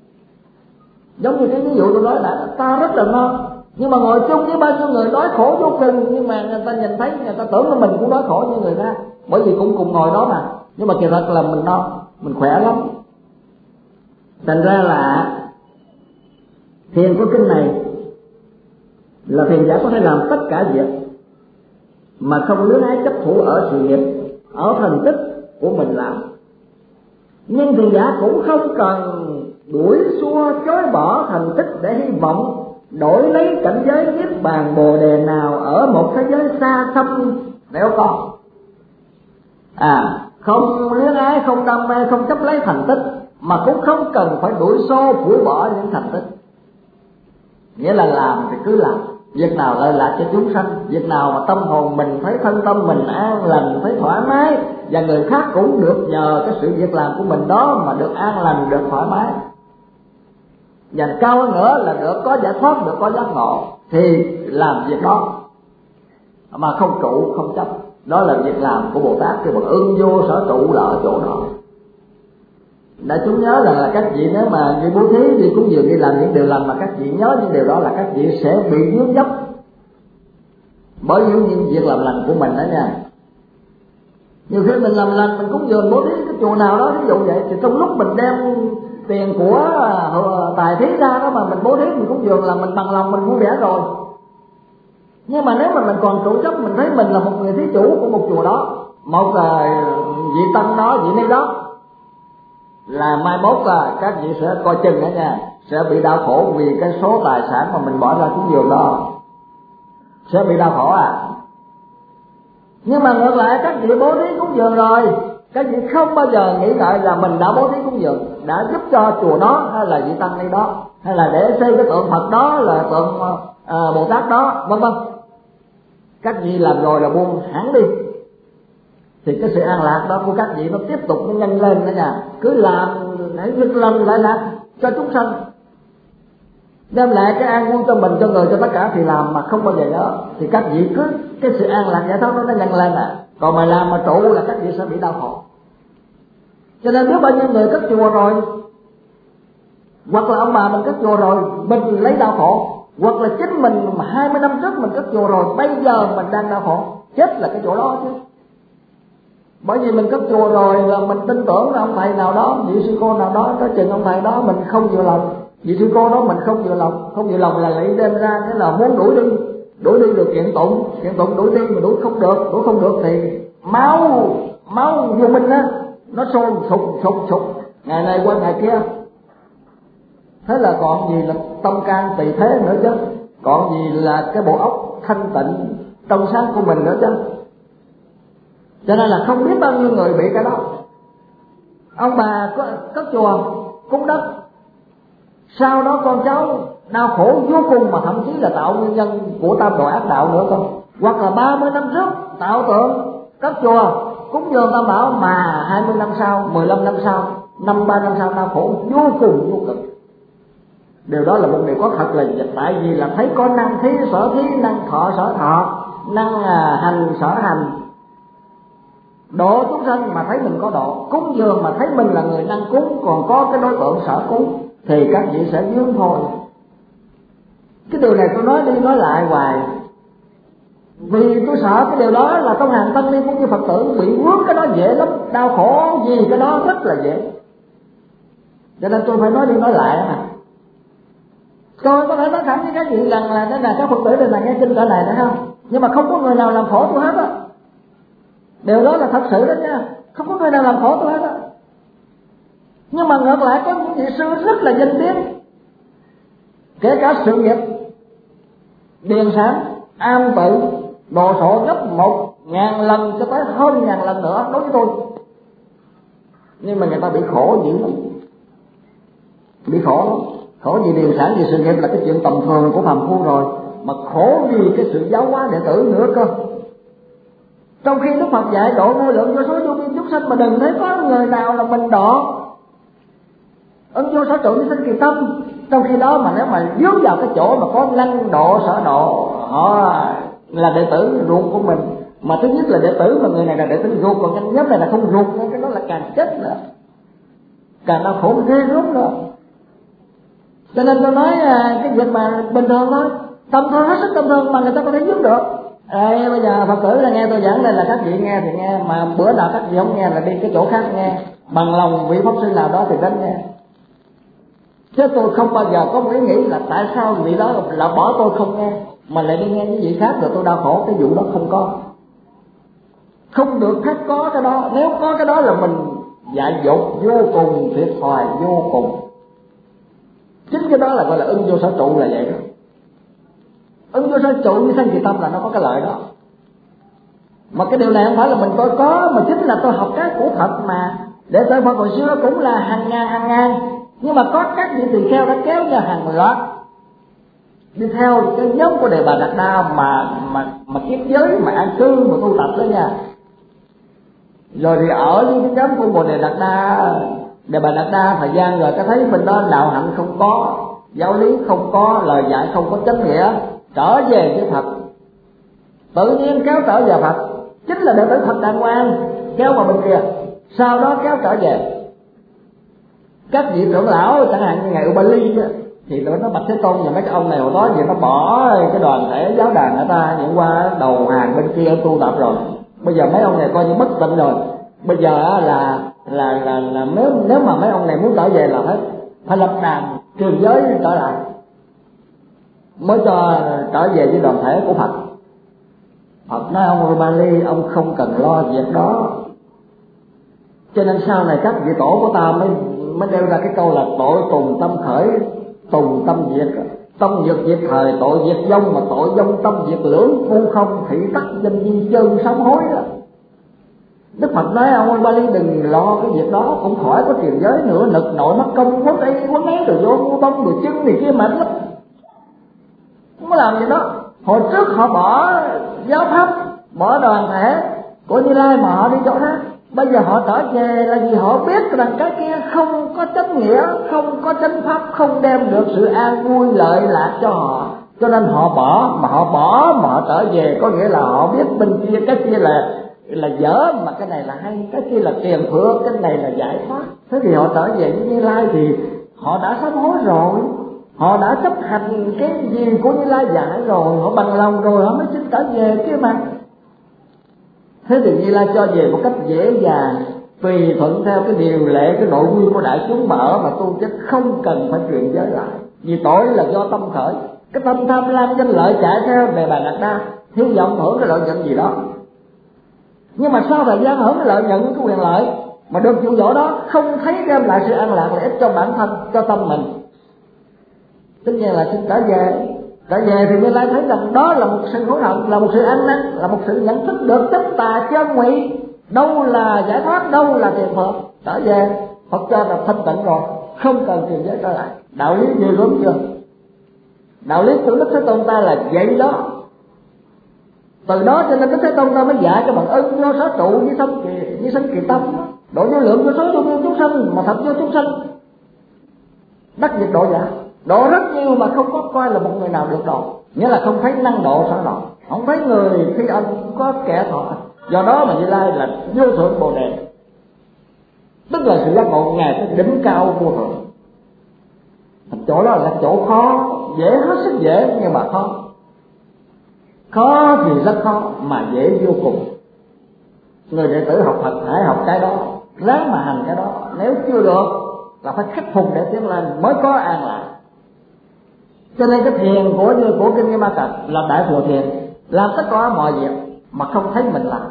Giống như cái ví dụ tôi nói là ta rất là no, nhưng mà ngồi chung với bao nhiêu người đói khổ vô cùng, nhưng mà người ta nhìn thấy, người ta tưởng là mình cũng đói khổ như người ta, bởi vì cũng cùng ngồi đó mà, nhưng mà kỳ thật là mình no, mình khỏe lắm. Thành ra là thiền của kinh này là thiền giả có thể làm tất cả việc mà không luyến ái chấp thủ ở sự nghiệp, ở thành tích của mình làm. Nhưng thiền giả cũng không cần đuổi xua chối bỏ thành tích để hy vọng đổi lấy cảnh giới niết bàn Bồ Đề nào ở một thế giới xa xăm nếu có. À, không luyến ái, không đam mê, không chấp lấy thành tích, mà cũng không cần phải đuổi xô phủi bỏ những thành tích. Nghĩa là làm thì cứ làm, việc nào lợi lạc cho chúng sanh, việc nào mà tâm hồn mình thấy thân tâm mình an lành, thấy thoải mái, và người khác cũng được nhờ cái sự việc làm của mình đó mà được an lành, được thoải mái. Và cao hơn nữa là được có giải thoát, được có giác ngộ, thì làm việc đó mà không trụ, không chấp. Đó là việc làm của Bồ Tát, cái bậc ưng vô sở trụ là ở chỗ đó. Đại chúng nhớ rằng là các vị nếu mà đi bố thí, đi cúng dường, đi làm những điều lành mà các vị nhớ những điều đó là các vị sẽ bị vướng chấp bởi những, những việc làm lành của mình đó nha. Nhiều khi mình làm lành, mình cúng dường bố thí cái chùa nào đó ví dụ vậy, thì trong lúc mình đem tiền của tài thí ra đó mà mình bố thí, mình cúng dường là mình bằng lòng, mình vui vẻ rồi. Nhưng mà nếu mà mình còn trụ chấp, mình thấy mình là một người thí chủ của một chùa đó, một là vị tăng đó, vị ni đó, là mai mốt là các vị sẽ coi chừng đó nha, sẽ bị đau khổ vì cái số tài sản mà mình bỏ ra cúng dường đó, sẽ bị đau khổ à. Nhưng mà ngược lại các vị bố thí cúng dường rồi, các vị không bao giờ nghĩ ngợi là mình đã bố thí cúng dường, đã giúp cho chùa đó hay là vị tăng ni đó, hay là để xây cái tượng Phật đó, là tượng à, Bồ Tát đó, vân vân. Các vị làm rồi là buông hẳn đi, thì cái sự an lạc đó của các vị nó tiếp tục nó nhân lên nữa nha. Cứ làm để việc làm lại lạc cho chúng sanh, đem lại cái an vui cho mình, cho người, cho tất cả, thì làm mà không bao giờ nhớ, thì các vị cứ cái sự an lạc giải thoát nó nó nhân lên à. Còn mà làm mà trụ là các vị sẽ bị đau khổ. Cho nên biết bao nhiêu người cất chùa rồi, hoặc là ông bà mình cất chùa rồi mình lấy đau khổ, hoặc là chính mình mà hai mươi năm trước mình cất chùa rồi bây giờ mình đang đau khổ, chết là cái chỗ đó chứ. Bởi vì mình cất chùa rồi là mình tin tưởng là ông thầy nào đó, vị sư cô nào đó, có chừng ông thầy đó mình không vừa lòng, vị sư cô đó mình không vừa lòng. Không vừa lòng là lấy đem ra cái là muốn đuổi đi, đuổi đi được kiện tụng, kiện tụng đuổi đi mà đuổi không được, đuổi không được thì máu máu vô minh á, nó sôi sục sục sục ngày này qua ngày kia. Thế là còn gì là tâm can tỳ thế nữa chứ, còn gì là cái bộ óc thanh tịnh trong sáng của mình nữa chứ. Cho nên là không biết bao nhiêu người bị cái đó. Ông bà có cất chùa cúng đất, sau đó con cháu đau khổ vô cùng, mà thậm chí là tạo nguyên nhân của tam đồ ác đạo nữa không. Hoặc là ba mươi năm trước tạo tượng cất chùa cúng dường tam bảo, mà hai mươi năm sau, mười lăm năm sau, năm ba năm sau đau khổ vô cùng vô cực. Điều đó là một điều có thật là tại vì là thấy có năng thí sở thí, năng thọ sở thọ, năng à, hành sở hành. Độ chúng sanh mà thấy mình có độ, cúng dường mà thấy mình là người năng cúng, còn có cái đối tượng sở cúng, thì các vị sẽ vướng thôi. Cái điều này tôi nói đi nói lại hoài, vì tôi sợ cái điều đó là trong hàng tăng ni cũng như Phật tử bị vướng cái đó dễ lắm, đau khổ vì cái đó rất là dễ. Cho nên tôi phải nói đi nói lại mà. Tôi có thể nói thẳng với các vị rằng là thế là các Phật tử đây là nghe kinh cỡ này nữa không, nhưng mà không có người nào làm khổ tôi hết á. Điều đó là thật sự đó nha, không có người nào làm khổ tôi hết á. Nhưng mà ngược lại có những vị sư rất là danh tiếng, kể cả sự nghiệp điền sản am tự đồ sộ gấp một ngàn lần cho tới hơn ngàn lần nữa đối với tôi, nhưng mà người ta bị khổ dữ lắm, bị khổ khổ vì điền sản, vì sự nghiệp là cái chuyện tầm thường của phàm phu rồi, mà khổ vì cái sự giáo hóa đệ tử nữa cơ. Trong khi Đức Phật dạy độ vô lượng vô số vô biên chúng sanh, mà đừng thấy có người nào là mình độ ứng vô sở trụ như sinh kỳ tâm. Trong khi đó mà nếu mà dướng vào cái chỗ mà có lăng độ sở độ, họ là đệ tử ruột của mình, mà thứ nhất là đệ tử, mà người này là đệ tử ruột, còn cái nhóm này là không ruột, cái đó là càng chết nữa, càng đau khổ ghê gớm nữa. Cho nên tôi nói cái việc mà bình thường thôi, tâm thương hết sức tâm thương mà người ta có thể giúp được. Ê, bây giờ Phật tử là nghe tôi giảng đây là các vị nghe thì nghe, mà bữa nào các vị không nghe là đi cái chỗ khác nghe, bằng lòng vị pháp sư nào đó thì đến nghe. Chứ tôi không bao giờ có một ý nghĩ là tại sao vị đó là bỏ tôi không nghe mà lại đi nghe những vị khác rồi tôi đau khổ. Cái vụ đó không có, không được phép có cái đó. Nếu có cái đó là mình dại dột vô cùng, thiệt thòi vô cùng. Chính cái đó là gọi là ưng vô sở trụ là vậy đó. Ứng vô sở trụ như sanh kỳ tâm là nó có cái lợi đó. Mà cái điều này không phải là mình tôi có, mà chính là tôi học cái của thật mà. Để tôi Phật hồi xưa cũng là hàng ngàn hàng ngàn, nhưng mà có các vị tỳ kheo đã kéo ra hàng loạt, đi theo cái nhóm của Đề Bà Đạt Đa mà mà mà kiết giới mà an cư mà tu tập đó nha. Rồi thì ở với cái nhóm của Bồ Đề Đạt Đa, Đề Bà Đạt Đa thời gian rồi cái thấy bên đó đạo hạnh không có, giáo lý không có, lời dạy không có chánh nghĩa, trở về với Phật, tự nhiên kéo trở về Phật, chính là đệ tử Phật đàng hoàng kéo vào bên kia, sau đó kéo trở về. Các vị trưởng lão chẳng hạn như ngài Ubali đó, thì tụi nó Bạch Thế Tôn và mấy cái ông này hồi đó gì nó bỏ cái đoàn thể giáo đàn người ta nhận qua đầu hàng bên kia tu tập rồi. Bây giờ mấy ông này coi như bất tịnh rồi. Bây giờ là là là, là nếu nếu mà mấy ông này muốn trở về là phải phải lập đàn trường giới trở lại mới cho trở về với đoàn thể của Phật. Phật nói ông Ubali ông không cần lo việc đó. Cho nên sau này các vị tổ của ta mới mới nêu ra cái câu là tội tùng tâm khởi, tùng tâm diệt, tâm diệt diệt thời, tội diệt vong, mà tội vong tâm diệt lưỡng, phu không thị tắc danh di chân sám hối đó. Đức Phật nói ông Ubali đừng lo cái việc đó, cũng khỏi có truyền giới nữa, nực nội mất công quấn đây quấn ấy rồi vô mua tông rồi chân thì kia mệt lắm, không có làm gì đó. Hồi trước họ bỏ giáo pháp, bỏ đoàn thể của Như Lai mà họ đi chỗ khác. Bây giờ họ trở về là vì họ biết rằng cái kia không có chánh nghĩa, không có chánh pháp, không đem được sự an vui lợi lạc cho họ, cho nên họ bỏ. Mà họ bỏ mà họ trở về có nghĩa là họ biết bên kia cái kia là là dở, mà cái này là hay, cái kia là tiền phước, cái này là giải thoát. Thế thì họ trở về với Như Lai thì họ đã sám hối rồi, họ đã chấp hành cái gì của Như Lai dạy rồi, họ bằng lòng rồi họ mới xin trở về kia mà. Thế thì Như Lai cho về một cách dễ dàng, tùy thuận theo cái điều lệ, cái nội quy của đại chúng mà ở mà tu, chứ không cần phải truyền giới lại. Vì tội là do tâm khởi, cái tâm tham lam danh lợi chạy theo Đề Bà Đạt Đa, hy vọng hưởng cái lợi nhuận gì đó. Nhưng mà sau thời gian hưởng cái lợi nhuận, cái quyền lợi mà được dụ dỗ đó không thấy đem lại sự an lạc lợi ích cho bản thân, cho tâm mình, tất nhiên là xin trở về. Trở về thì Như Lai thấy rằng đó là một sự hối hận, là một sự ăn năn, là một sự nhận thức được tất tà chân ngụy, đâu là giải thoát, đâu là tiền phật. Trở về Phật cho là thanh tịnh rồi, không cần truyền giới trở lại. Đạo lý gì đúng chưa? Đạo lý của Đức Thế Tôn ta là vậy đó. Từ đó cho nên Đức Thế Tôn ta mới dạy cho bạn ân vô số trụ với sanh kỳ, với sanh kỳ tâm, độ vô lượng vô số vô vô chúng sanh, mà thật vô chúng sanh đắc diệt độ giả, độ rất nhiều mà không có coi là một người nào được độ, nghĩa là không thấy năng độ sở độ, không thấy người khi ân có kẻ thọ. Do đó mà Như Lai là vô thượng bồ đề, tức là sự giác ngộ ngài cái đỉnh cao vô thượng. Chỗ đó là chỗ khó, dễ hết sức dễ nhưng mà khó, khó thì rất khó mà dễ vô cùng. Người đệ tử học Phật hãy học cái đó, ráng mà hành cái đó, nếu chưa được là phải khắc phục để tiến lên mới có an lạc. Cho nên cái thiền của như của kinh Nghiêm Ma Cật là đại thừa thiền, làm tất cả mọi việc mà không thấy mình làm,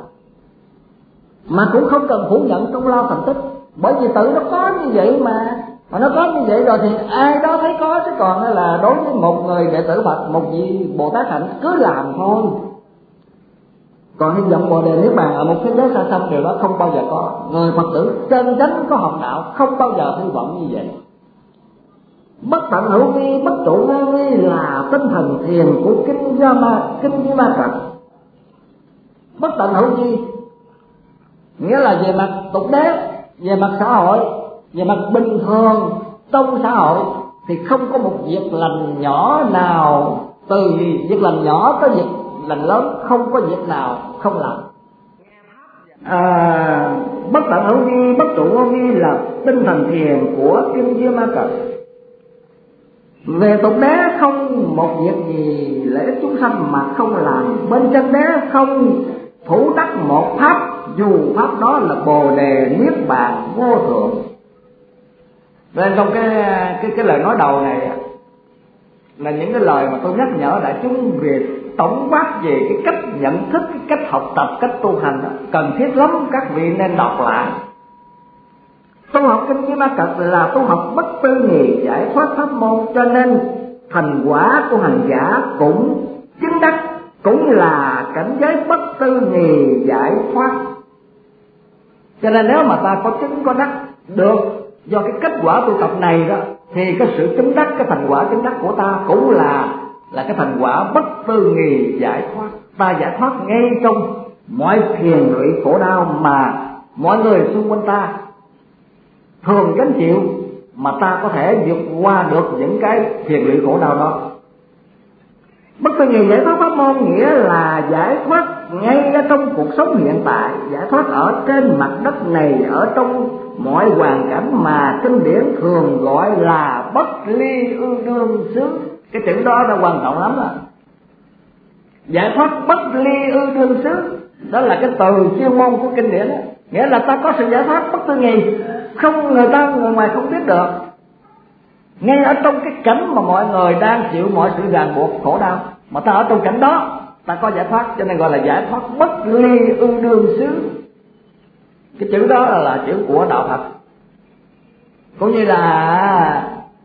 mà cũng không cần phủ nhận công lao thành tích, bởi vì tự nó có như vậy mà. Mà nó có như vậy rồi thì ai đó thấy có, chứ còn là đối với một người đệ tử Phật, một vị Bồ Tát hạnh cứ làm thôi. Còn hy vọng Bồ Đề Niết Bàn ở một thế giới xa xăm điều đó không bao giờ có. Người Phật tử chân chánh có học đạo không bao giờ hy vọng như vậy. Bất tận hữu vi, bất trụ vô vi là tinh thần thiền của kinh Gia Ma, kinh Di Ma Cật. Bất tận hữu vi nghĩa là về mặt tục đế, về mặt xã hội, về mặt bình thường trong xã hội thì không có một việc lành nhỏ nào, từ việc lành nhỏ tới việc lành lớn, không có việc nào không làm. À, bất tận hữu vi, bất trụ vô vi là tinh thần thiền của kinh Di Ma Cật. Về tục đế không một việc gì lợi ích chúng sanh mà không làm, bên chân đế không thủ đắc một pháp, dù pháp đó là bồ đề niết bàn vô thượng. Nên trong cái cái cái lời nói đầu này là những cái lời mà tôi nhắc nhở đại chúng về tổng quát về cái cách nhận thức, cái cách học tập, cách tu hành đó, cần thiết lắm các vị nên đọc lại. Tu học kinh Di Ma Cật là tu học bất tư nghì giải thoát pháp môn, cho nên thành quả của hành giả cũng chứng đắc, cũng là cảnh giới bất tư nghì giải thoát. Cho nên nếu mà ta có chứng có đắc được do cái kết quả tu tập này đó, thì cái sự chứng đắc, cái thành quả chứng đắc của ta cũng là là cái thành quả bất tư nghì giải thoát. Ta giải thoát ngay trong mọi phiền lụy khổ đau mà mọi người xung quanh ta thường gánh chịu, mà ta có thể vượt qua được những cái phiền lụy khổ đau đó. Bất tư nghì giải thoát pháp môn nghĩa là giải thoát ngay ở trong cuộc sống hiện tại, giải thoát ở trên mặt đất này, ở trong mọi hoàn cảnh mà kinh điển thường gọi là bất ly ư đương xứ. Cái chữ đó là quan trọng lắm. Đó giải thoát bất ly ư đương xứ, đó là cái từ chuyên môn của kinh điển đó. Nghĩa là ta có sự giải thoát bất tư nghì, không người ta người ngoài không biết được, ngay ở trong cái cảnh mà mọi người đang chịu mọi sự ràng buộc khổ đau, mà ta ở trong cảnh đó ta có giải thoát, cho nên gọi là giải thoát bất ly ư đương xứ. Cái chữ đó là, là chữ của đạo Phật. Cũng như là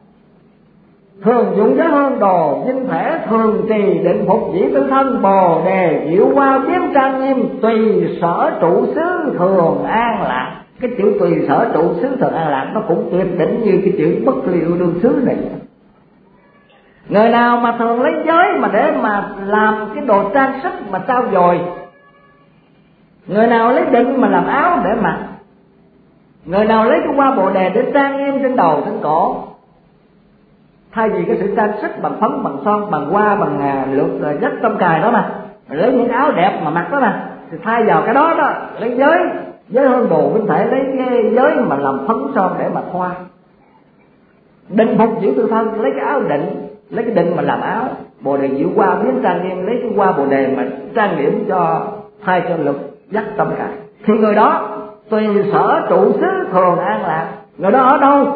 thường dụng giới hương đồ vinh thể, thường trì định phục dĩ tư thân, bồ đề diệu hoa biến trang nghiêm, tùy sở trụ xứ thường an lạc. Cái chữ tùy sở trụ xứ thường an lạc nó cũng tuyệt đỉnh như cái chữ bất ly ư đương xứ này. Người nào mà thường lấy giới mà để mà làm cái đồ trang sức mà trao dồi, người nào lấy định mà làm áo để mặc, người nào lấy cái hoa bồ đề để trang nghiêm trên đầu trên cổ, thay vì cái sự trang sức bằng phấn, bằng son, bằng hoa, bằng à, lược rồi dắt trong cài đó mà lấy những áo đẹp mà mặc đó nè, thì thay vào cái đó đó lấy giới giới hương đồ vinh thể, lấy cái giới mà làm phấn son để mà thoa. Định phục giữ tự thân, lấy cái áo định, lấy cái định mà làm áo. Bồ đề diệu hoa biến trang nghiêm, lấy cái hoa bồ đề mà trang điểm cho thay cho lực dắt tâm cài. Thì người đó tùy sở trụ xứ thường an lạc. Người đó ở đâu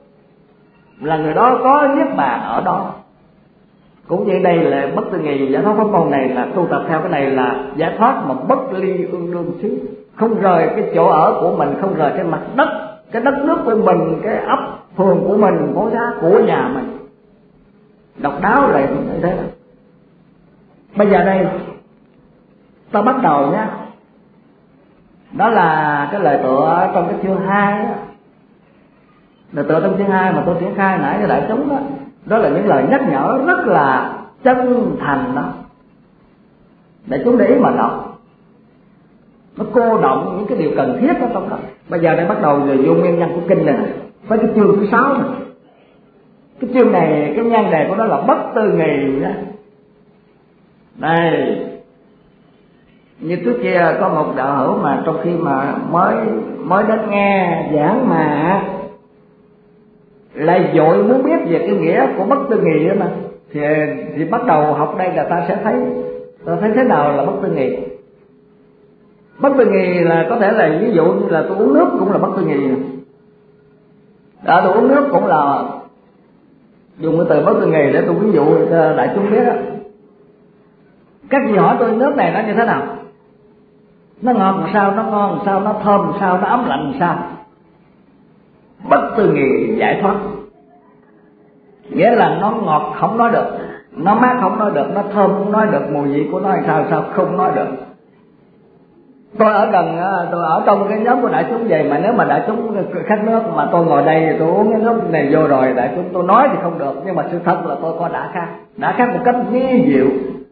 là người đó có niết bàn ở đó. Cũng như đây là bất tư nghì giải thoát pháp môn này là tu tập theo cái này là giải thoát mà bất ly ương đương xứ, không rời cái chỗ ở của mình, không rời cái mặt đất, cái đất nước của mình, cái ấp phường của mình, phố xá của nhà mình. Độc đáo lại như thế. Bây giờ đây ta bắt đầu nhé. Đó là cái lời tựa trong cái chương hai đó. Lời tựa trong chương hai mà tôi triển khai nãy cho đại chúng đó, đó là những lời nhắc nhở rất là chân thành đó. Để chúng để ý mà đọc, nó cô động những cái điều cần thiết ở trong đó. Bây giờ đây bắt đầu về vô nguyên nhân của kinh này, với cái chương thứ sáu này. Cái chương này cái nhan đề của nó là bất tư nghì đó. Đây, như trước kia có một đạo hữu mà trong khi mà mới mới đến nghe giảng mà lại vội muốn biết về cái nghĩa của bất tư nghì đó mà, thì thì bắt đầu học đây là ta sẽ thấy ta thấy thế nào là bất tư nghì. Bất tư nghì là có thể là ví dụ như là tôi uống nước cũng là bất tư nghì. Đó, tôi uống nước cũng là dùng cái từ bất tư nghì để tôi ví dụ cho đại chúng biết đó. Các vị hỏi tôi nước này nó như thế nào, nó ngọt làm sao, nó ngon làm sao, nó thơm làm sao, nó ấm lạnh làm sao. Bất tư nghì giải thoát nghĩa là nó ngọt không nói được, nó mát không nói được, nó thơm không nói được, mùi vị của nó làm sao sao không nói được. Tôi ở gần, tôi ở trong cái nhóm của đại chúng vậy, mà nếu mà đại chúng khách nước mà tôi ngồi đây tôi uống cái nước này vô rồi, đại chúng tôi nói thì không được, nhưng mà sự thật là tôi có đã khác, đã khác một cách vi diệu.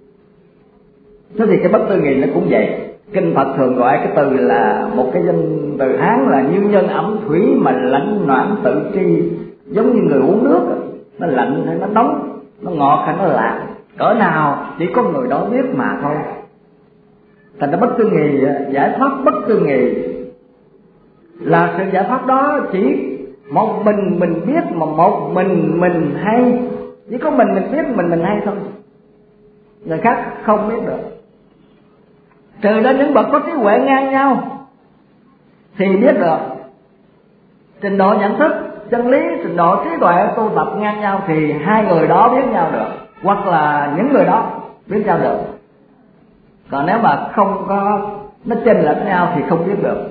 Thế thì cái bất tư nghì nó cũng vậy. Kinh Phật thường gọi cái từ là một cái danh từ Hán là như nhân ẩm thủy, mà lạnh noãn tự tri. Giống như người uống nước, nó lạnh hay nó nóng, nó ngọt hay nó lạ, cỡ nào chỉ có người đó biết mà thôi. Thành ra bất tư nghì, giải thoát bất tư nghì là sự giải thoát đó chỉ một mình mình biết, mà một mình mình hay. Chỉ có mình mình biết, mình mình hay thôi, người khác không biết được. Trừ ra những bậc có trí huệ ngang nhau thì biết được. Trình độ nhận thức chân lý, trình độ trí tuệ tu tập ngang nhau thì hai người đó biết nhau được, hoặc là những người đó biết nhau được. Còn nếu mà không có, nó chênh lệch nhau thì không biết được.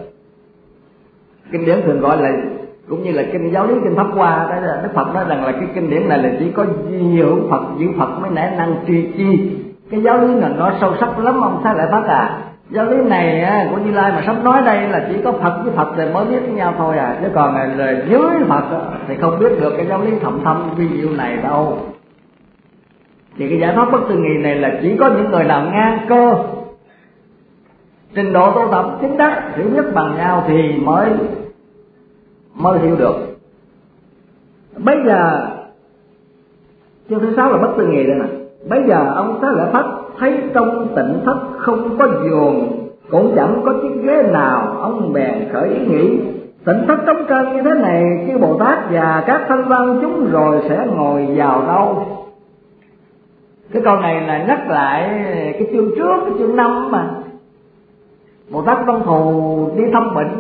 Kinh điển thường gọi là, cũng như là kinh giáo lý, kinh Pháp Hoa đó, Đức Phật nói rằng là cái kinh điển này là chỉ có nhiều Phật, giữ Phật mới nể năng tri chi. Cái giáo lý này nó sâu sắc lắm ông Thái Lợi Phát à. Giáo lý này của Như Lai mà sắp nói đây là chỉ có Phật với Phật thì mới biết với nhau thôi à, chứ còn là dưới Phật thì không biết được cái giáo lý thầm thâm vi diệu này đâu. Thì cái giải pháp bất tư nghị này là chỉ có những người nào ngang cơ, trình độ tu tập chính đắc, hiểu nhất bằng nhau thì mới mới hiểu được. Bây giờ chương thứ sáu là bất tư nghị đây nè. Bây giờ ông Xá Lợi Phất thấy trong tịnh thất không có giường, cũng chẳng có chiếc ghế nào, ông bèn khởi ý nghĩ: tịnh thất trống trơn như thế này, chư Bồ Tát và các thanh văn chúng rồi sẽ ngồi vào đâu? Cái câu này là nhắc lại cái chương trước, cái chương năm mà Bồ Tát Văn Thù đi thăm bệnh,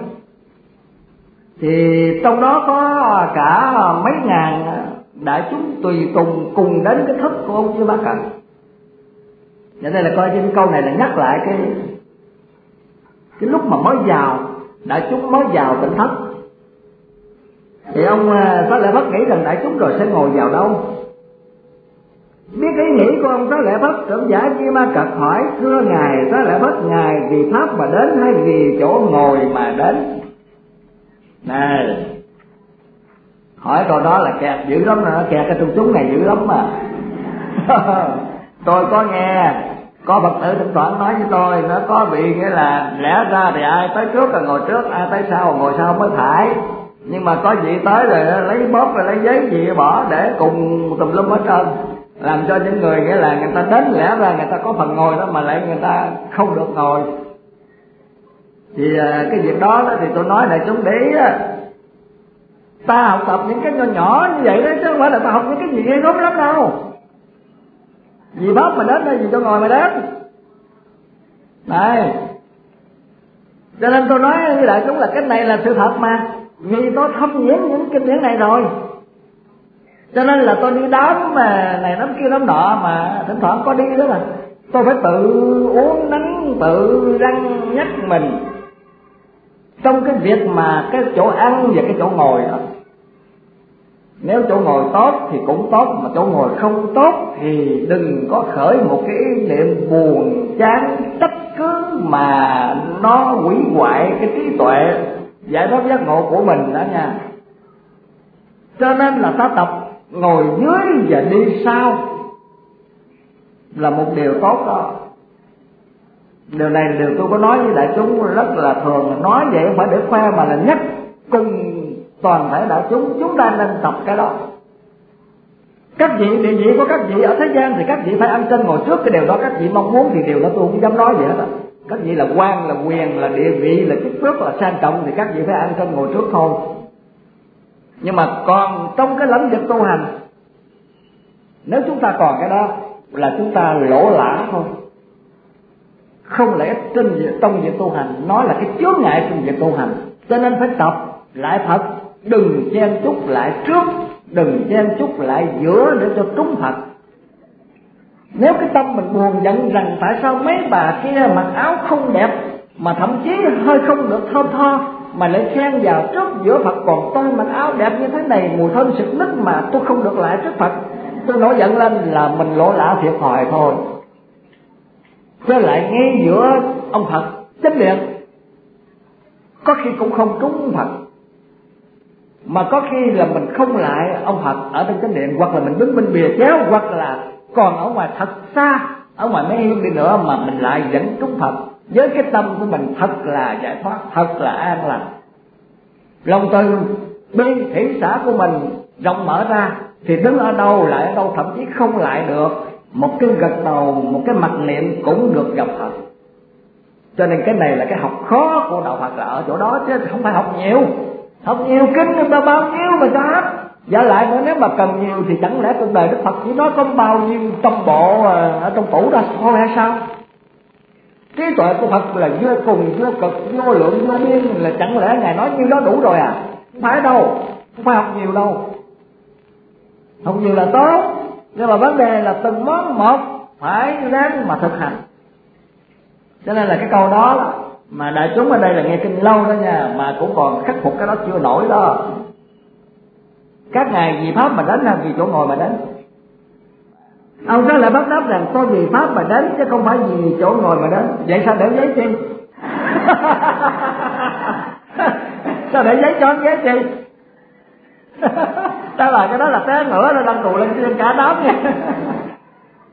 thì trong đó có cả mấy ngàn đại chúng tùy tùng cùng đến cái thất của ông Chư Ba Cận. Vậy đây là coi trên câu này là nhắc lại cái cái lúc mà mới vào, đại chúng mới vào tịnh thất, thì ông Xá Lợi Phất nghĩ rằng đại chúng rồi sẽ ngồi vào đâu. Biết ý nghĩ của ông Xá Lợi Phất, trưởng giả Chư Ma Cật hỏi: thưa ngài Xá Lợi Phất, ngài vì pháp mà đến hay vì chỗ ngồi mà đến? Này, hỏi câu đó là kẹt dữ lắm, nữa kẹt cái trung chúng này dữ lắm mà. Tôi có nghe có Phật tử thỉnh thoảng nói với tôi, nó có vị nghĩa là lẽ ra thì ai tới trước là ngồi trước, ai tới sau ngồi sau mới phải, nhưng mà có vị tới rồi lấy bóp rồi lấy giấy gì bỏ để cùng tùm lum hết trơn, làm cho những người nghĩa là người ta đến lẽ ra người ta có phần ngồi đó mà lại người ta không được ngồi. Thì cái việc đó, đó thì tôi nói đại chúng để ý á, ta học tập những cái nhỏ nhỏ như vậy đó, chứ không phải là ta học những cái gì ghê gớm lắm đâu. Vì pháp mà đến đây, vì cho ngồi mà đến. Này, cho nên tôi nói với đại chúng là cái này là sự thật mà, vì tôi thâm nhiễm những kinh điển này rồi, cho nên là tôi đi đám mà này đám kia đám nọ mà thỉnh thoảng có đi đó mà tôi phải tự uống nắng, tự răng nhắc mình trong cái việc mà cái chỗ ăn và cái chỗ ngồi đó. Nếu chỗ ngồi tốt thì cũng tốt, mà chỗ ngồi không tốt thì đừng có khởi một cái ý niệm buồn chán trách cứ mà nó hủy hoại cái trí tuệ giải thoát giác ngộ của mình đó nha. Cho nên là ta tập ngồi dưới và đi sau là một điều tốt đó. Điều này là điều tôi có nói với đại chúng rất là thường, nói vậy không phải để khoe mà là nhắc cùng toàn thể đại chúng, chúng ta nên tập cái đó. Các vị địa vị của các vị ở thế gian thì các vị phải ăn trên ngồi trước, cái điều đó các vị mong muốn thì điều đó tôi không dám nói vậy hết á. Các vị là quan, là quyền, là địa vị, là chức tước, là sang trọng thì các vị phải ăn trên ngồi trước thôi. Nhưng mà còn trong cái lĩnh vực tu hành, nếu chúng ta còn cái đó là chúng ta lỗ lã thôi, không lẽ trên việc, trong việc tu hành nói là cái chướng ngại trong việc tu hành. Cho nên phải tập lại thật, đừng chen chúc lại trước, đừng chen chúc lại giữa để cho trúng thật. Nếu cái tâm mình buồn giận rằng tại sao mấy bà kia mặc áo không đẹp, mà thậm chí hơi không được thơm tho, mà lại xen vào trước giữa Phật, còn tôi mặc áo đẹp như thế này, mùi thơm sực nức mà tôi không được lại trước Phật, tôi nổi giận lên là mình lỗ lã thiệt thòi thôi. Chứ lại ngay giữa ông Phật chánh điện, có khi cũng không trúng Phật, mà có khi là mình không lại ông Phật ở trong chánh điện, hoặc là mình đứng bên bìa chéo, hoặc là còn ở ngoài thật xa, ở ngoài mấy hiên đi nữa mà mình lại vẫn trúng Phật, với cái tâm của mình thật là giải thoát, thật là an lành. Lòng từ bi hỷ xã của mình rộng mở ra thì đứng ở đâu lại ở đâu, thậm chí không lại được, một cái gật đầu, một cái mặc niệm cũng được gặp Phật. Cho nên cái này là cái học khó của đạo Phật là ở chỗ đó, chứ không phải học nhiều. Học nhiều kinh bao bao nhiêu mà cho hết. Giả lại nữa, nếu mà cần nhiều thì chẳng lẽ cuộc đời Đức Phật chỉ nói có bao nhiêu trong bộ ở trong tủ đó thôi hay sao? Trí tuệ của Phật là vô cùng, vô cực, vô lượng, vô biên, là chẳng lẽ Ngài nói nhiêu đó đủ rồi à? Không phải đâu, không phải học nhiều đâu. Học nhiều là tốt, nhưng mà vấn đề là từng món một phải ráng mà thực hành. Cho nên là cái câu đó mà đại chúng ở đây là nghe kinh lâu đó nha, mà cũng còn khắc phục cái đó chưa nổi đó. Các ngài vì pháp mà đến hay vì chỗ ngồi mà đến? Ông đó lại bắt đáp rằng tôi vì pháp mà đến chứ không phải vì chỗ ngồi mà đến. Vậy sao để giấy chi? Sao để giấy cho giấy chi? Ta là cái đó là té ngửa nó đang tù lên trên cả đám nha.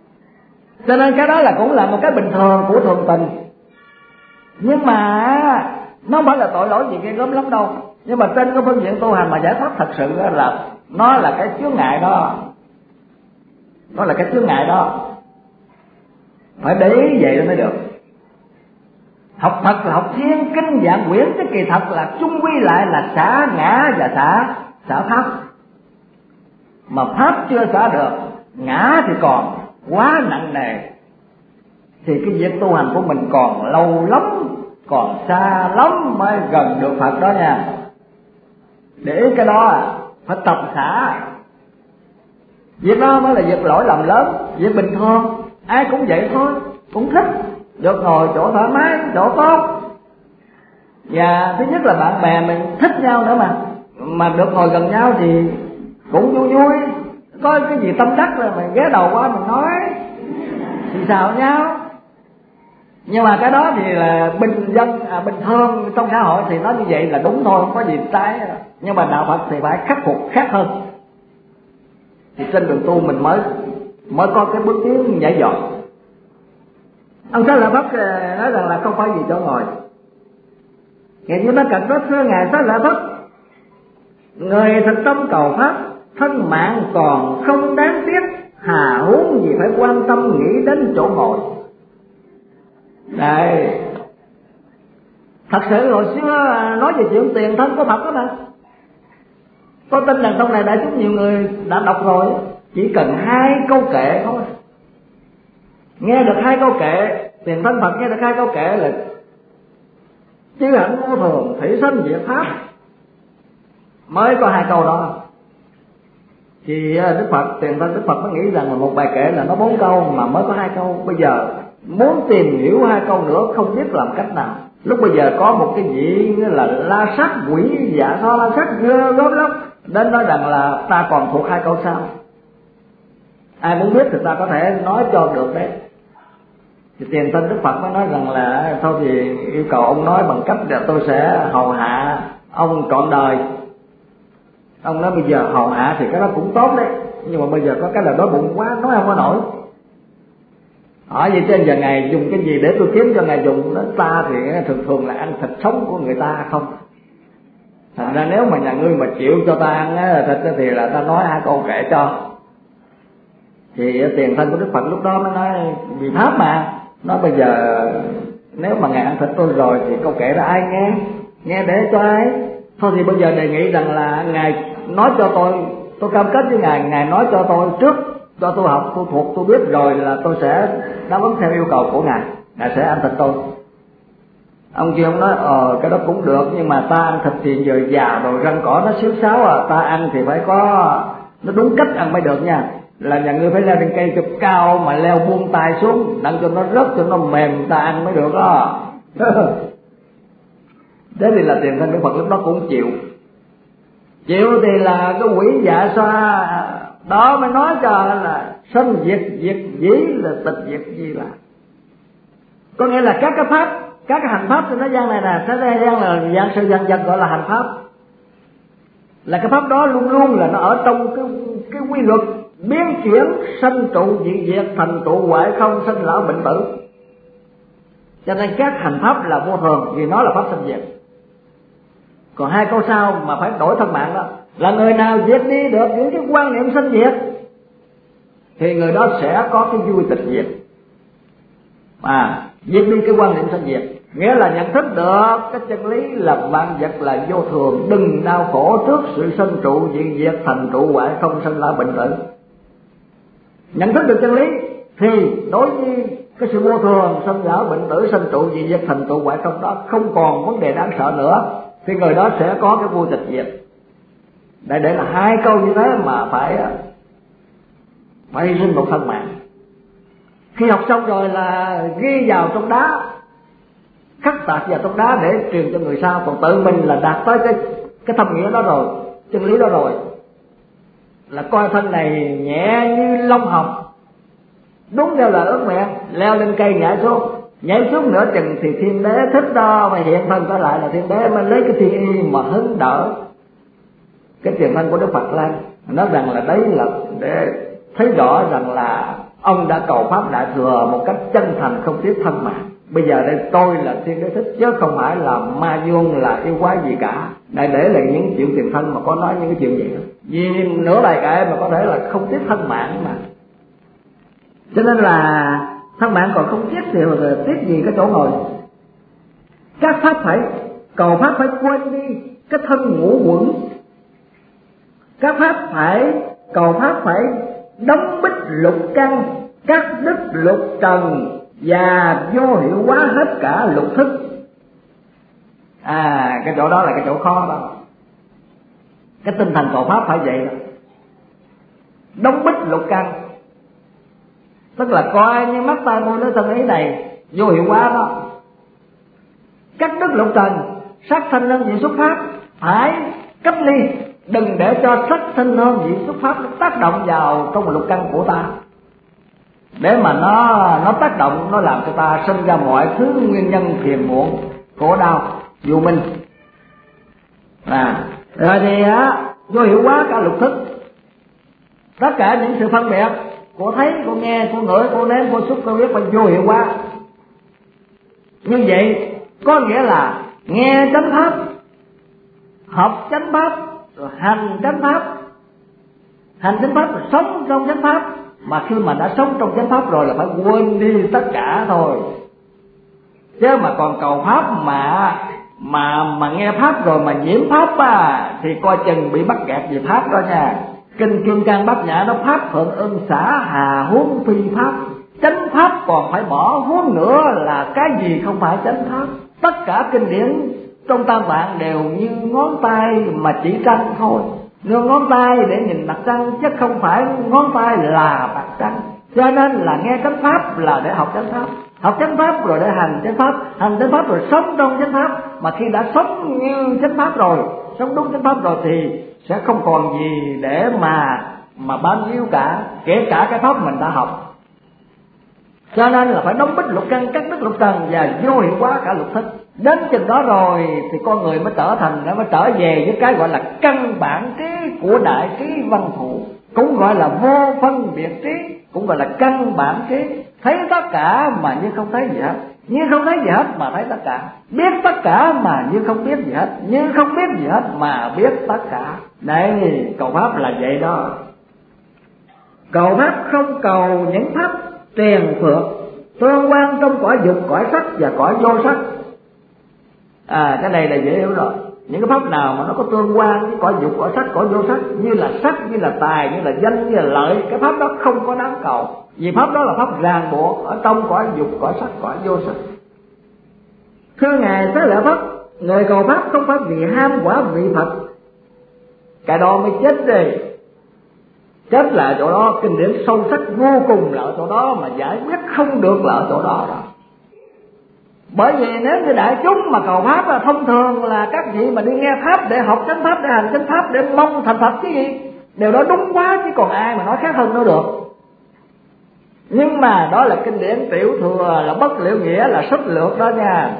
Cho nên cái đó là cũng là một cái bình thường của thường tình. Nhưng mà nó không phải là tội lỗi gì ghê gớm lắm đâu. Nhưng mà trên cái phương diện tu hành mà giải thoát thật sự là nó là cái chướng ngại đó. Nó là cái chướng ngại đó. Phải để ý vậy mới được. Học thật là học thiên kinh vạn quyển, cái kỳ thật là chung quy lại là xả ngã và xả xả pháp. Mà pháp chưa xả được, ngã thì còn quá nặng nề, thì cái việc tu hành của mình còn lâu lắm, còn xa lắm mới gần được Phật đó nha. Để ý cái đó phải tập xả. Việc đó mới là việc lỗi lầm lớn. Việc bình thường ai cũng vậy thôi, cũng thích được ngồi chỗ thoải mái, chỗ tốt. Và thứ nhất là bạn bè mình thích nhau nữa mà Mà được ngồi gần nhau thì cũng vui vui. Có cái gì tâm đắc là mình ghé đầu qua mình nói thì xào nhau. Nhưng mà cái đó thì là bình dân, à, bình thường trong xã hội thì nói như vậy là đúng thôi, không có gì trái. Nhưng mà đạo Phật thì phải khắc phục khác hơn. Thì trên đường tu mình mới mới có cái bước tiến nhảy dọt. Ông Xá Lợi Phất nói rằng là không phải vì chỗ ngồi. Ngày như nó cần đó thưa Ngài Xá Lợi Phất, người thực tâm cầu pháp, thân mạng còn không đáng tiếc, hà huống gì phải quan tâm nghĩ đến chỗ ngồi. Đây, thật sự hồi xưa nói về chuyện tiền thân của Phật đó mà. Tôi tin rằng trong này đại chúng nhiều người đã đọc rồi. Chỉ cần hai câu kệ thôi, nghe được hai câu kệ tiền thân Phật, nghe được hai câu kệ là chư hạnh vô thường, thủy sanh diệt pháp, mới có hai câu đó. Thì Đức Phật, tiền thân Đức Phật mới nghĩ rằng là một bài kệ là nó bốn câu mà mới có hai câu. Bây giờ muốn tìm hiểu hai câu nữa không biết làm cách nào. Lúc bây giờ có một cái vị là La Sát quỷ dạ so La Sát ghê gớm lắm, đến nói rằng là ta còn thuộc hai câu sau. Ai muốn biết thì ta có thể nói cho được đấy. Thì tiền thân Đức Phật mới nói rằng là thôi thì yêu cầu ông nói bằng cách là tôi sẽ hầu hạ ông trọn đời. Ông nói bây giờ hầu hạ thì cái đó cũng tốt đấy, nhưng mà bây giờ có cái là đói bụng quá, nói không có nổi. Hỏi vậy trên giờ Ngài dùng cái gì để tôi kiếm cho Ngài dùng? Đến ta thì thường thường là ăn thịt sống của người ta không. Thành ra nếu mà nhà ngươi mà chịu cho ta ăn thịt thì là ta nói hai câu kệ cho. Thì tiền thân của Đức Phật lúc đó mới nói vì pháp mà, nói bây giờ nếu mà Ngài ăn thịt tôi rồi thì câu kệ đó ai nghe, nghe để cho ai. Thôi thì bây giờ đề nghị rằng là Ngài nói cho tôi, tôi cam kết với Ngài, Ngài nói cho tôi trước, cho tôi học, tôi thuộc, tôi biết rồi là tôi sẽ đáp ứng theo yêu cầu của Ngài, Ngài sẽ ăn thịt tôi. Ông kia ông nói ờ cái đó cũng được, nhưng mà ta ăn thịt thì giờ già rồi răng cỏ nó xíu xáo à, ta ăn thì phải có nó đúng cách ăn mới được nha. Là nhà ngươi phải leo trên cây cực cao mà leo buông tay xuống đặng cho nó rớt cho nó mềm ta ăn mới được đó. Thế thì là tiền thân Đức Phật lúc đó cũng chịu. Chịu thì là cái quỷ dạ xoa đó mới nói cho là sanh diệt diệt dĩ là tịch diệt gì là. Có nghĩa là các cái pháp, các cái hành pháp trên thế gian này nè, thế gian là dạng sự dần dần gọi là hành pháp. Là cái pháp đó luôn luôn là nó ở trong cái cái quy luật biến chuyển sanh trụ diệt diệt, thành trụ hoại không, sinh lão bệnh tử. Cho nên các hành pháp là vô thường vì nó là pháp sanh diệt. Còn hai câu sau mà phải đổi thân mạng đó là người nào diệt đi được những cái quan niệm sanh diệt thì người đó sẽ có cái vui tịch diệt. À, diệt đi cái quan niệm sanh diệt nghĩa là nhận thức được cái chân lý là vạn vật là vô thường, đừng đau khổ trước sự sanh trụ diệt diệt, thành trụ hoại không, sinh lão bệnh tử. Nhận thức được chân lý thì đối với cái sự vô thường, sinh lão bệnh tử, sanh trụ diệt diệt, thành trụ hoại không đó không còn vấn đề đáng sợ nữa, thì người đó sẽ có cái vui tịch diệt. Đây để là hai câu như thế mà phải phải hy sinh một thân mạng. Khi học xong rồi là ghi vào trong đá, khắc tạc vào trong đá để truyền cho người sau. Còn tự mình là đạt tới cái cái thâm nghĩa đó rồi, chân lý đó rồi, là coi thân này nhẹ như lông hồng, đúng theo lời ước nguyện, leo lên cây nhảy xuống, nhảy xuống nửa chừng thì thiên đế thích đó mà hiện thân trở lại, là thiên đế mới lấy cái thiên y mà hứng đỡ cái tiền thân của Đức Phật lên. Nói rằng là đấy là để thấy rõ rằng là ông đã cầu pháp đại thừa một cách chân thành không tiếc thân mạng. Bây giờ đây tôi là Thiên Đế Thích chứ không phải là ma vương là yêu quái gì cả. Đại để là những chuyện tiền thân mà có nói những cái chuyện gì đó. Vì nửa bài kệ mà có thể là không tiếc thân mạng mà. Cho nên là thân mạng còn không tiếc thì tiếc gì cái chỗ ngồi. Các pháp phải cầu pháp phải quên đi cái thân ngũ quẩn. Các pháp phải cầu pháp phải đóng bích lục căn, cắt đứt lục trần và vô hiệu hóa hết cả lục thức. À, cái chỗ đó là cái chỗ khó đó. Cái tinh thần cầu pháp phải vậy đó. Đóng bích lục căn, tức là coi như mắt tai mũi lưỡi thân ý này vô hiệu hóa đó. Cắt đứt lục trần, sắc thanh nhân vị xuất pháp phải cách ly, đừng để cho sắc thanh nhân vị xuất pháp nó tác động vào trong lục căn của ta, để mà nó nó tác động, nó làm cho ta sinh ra mọi thứ nguyên nhân phiền muộn, khổ đau, vô minh. À, rồi thì á vô hiệu hóa cả lục thức, tất cả những sự phân biệt của thấy, của nghe, của ngửi, của nếm, của xúc, của biết phải vô hiệu hóa. Như vậy có nghĩa là nghe chánh pháp, học chánh pháp, rồi hành chánh pháp, hành chánh pháp rồi sống trong chánh pháp. Mà khi mà đã sống trong chánh pháp rồi là phải quên đi tất cả thôi. Chứ mà còn cầu pháp mà mà mà nghe pháp rồi mà nhiễm pháp à, thì coi chừng bị bắt kẹt về pháp đó nha. Kinh Kim Cang Bát Nhã nó pháp phượng ưng xả hà huống phi pháp. Chánh pháp còn phải bỏ, huống nữa là cái gì không phải chánh pháp. Tất cả kinh điển trong Tam Tạng đều như ngón tay mà chỉ trăng thôi. Nương ngón tay để nhìn mặt trăng chứ không phải ngón tay là mặt trăng. Cho nên là nghe chánh pháp là để học chánh pháp, học chánh pháp rồi để hành chánh pháp, hành chánh pháp rồi sống trong chánh pháp. Mà khi đã sống như chánh pháp rồi, sống đúng chánh pháp rồi thì sẽ không còn gì để mà mà bám víu cả, kể cả cái pháp mình đã học. Cho nên là phải đóng bích lục căn, cắt đứt lục trần và vô hiệu hóa cả lục thức. Đến chừng đó rồi thì con người mới trở thành, mới trở về với cái gọi là căn bản trí của đại trí văn thù, cũng gọi là vô phân biệt trí, cũng gọi là căn bản trí. Thấy tất cả mà như không thấy gì hết, như không thấy gì hết mà thấy tất cả, biết tất cả mà như không biết gì hết, như không biết gì hết mà biết tất cả. Đây, cầu pháp là vậy đó. Cầu pháp không cầu những pháp tiền phược tương quan trong cõi dục, cõi sắc và cõi vô sắc. À, cái này là dễ hiểu rồi. Những cái pháp nào mà nó có tương quan với cõi dục, cõi sắc, cõi vô sắc, như là sắc, như là tài, như là danh, như là lợi, cái pháp đó không có đáng cầu. Vì pháp đó là pháp ràng buộc ở trong cõi dục, cõi sắc, cõi vô sắc. Thưa Ngài Xá Lợi Phất, người cầu pháp không phải vì ham quả vị Phật, cái đó mới chết đi. Chết là chỗ đó, kinh điển sâu sắc vô cùng là ở chỗ đó, mà giải quyết không được là ở chỗ đó đó. Bởi vì nếu như đại chúng mà cầu pháp là thông thường là các vị mà đi nghe pháp để học chánh pháp, để hành chánh pháp, để mong thành Phật cái gì, điều đó đúng quá chứ còn ai mà nói khác hơn nữa được. Nhưng mà đó là kinh điển tiểu thừa, là bất liễu nghĩa, là sách lược đó nha.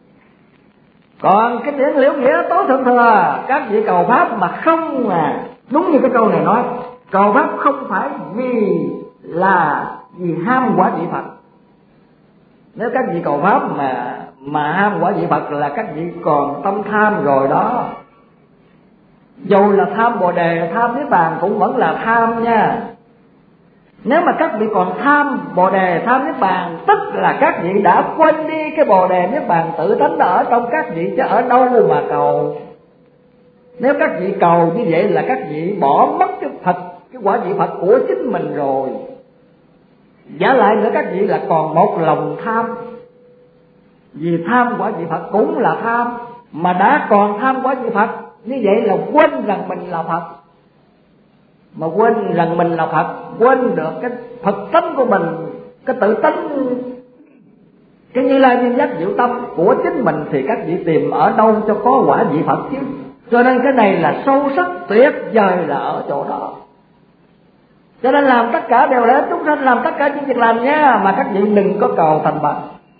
Còn kinh điển liễu nghĩa tối thượng thừa, các vị cầu pháp mà không à, đúng như cái câu này nói, cầu pháp không phải vì là vì ham quả vị Phật. Nếu các vị cầu pháp mà mà ham quả vị Phật là các vị còn tâm tham rồi đó. Dù là tham Bồ Đề, tham Niết Bàn cũng vẫn là tham nha. Nếu mà các vị còn tham Bồ Đề, tham Niết Bàn, tức là các vị đã quên đi cái Bồ Đề Niết Bàn tự tánh đã ở trong các vị, chứ ở đâu mà cầu. Nếu các vị cầu như vậy là các vị bỏ mất cái Phật, cái quả vị Phật của chính mình rồi. Giả lại nữa các vị là còn một lòng tham. Vì tham quả vị Phật cũng là tham, mà đã còn tham quả vị Phật, như vậy là quên rằng mình là Phật. Mà quên rằng mình là Phật, quên được cái Phật tánh của mình, cái tự tánh, cái Như Lai Nguyên Giác Diệu Tâm của chính mình, thì các vị tìm ở đâu cho có quả vị Phật chứ. Cho nên cái này là sâu sắc tuyệt vời là ở chỗ đó. Cho nên làm tất cả đều để chúng sanh làm tất cả những việc làm nha, mà các vị đừng có cầu thành Phật.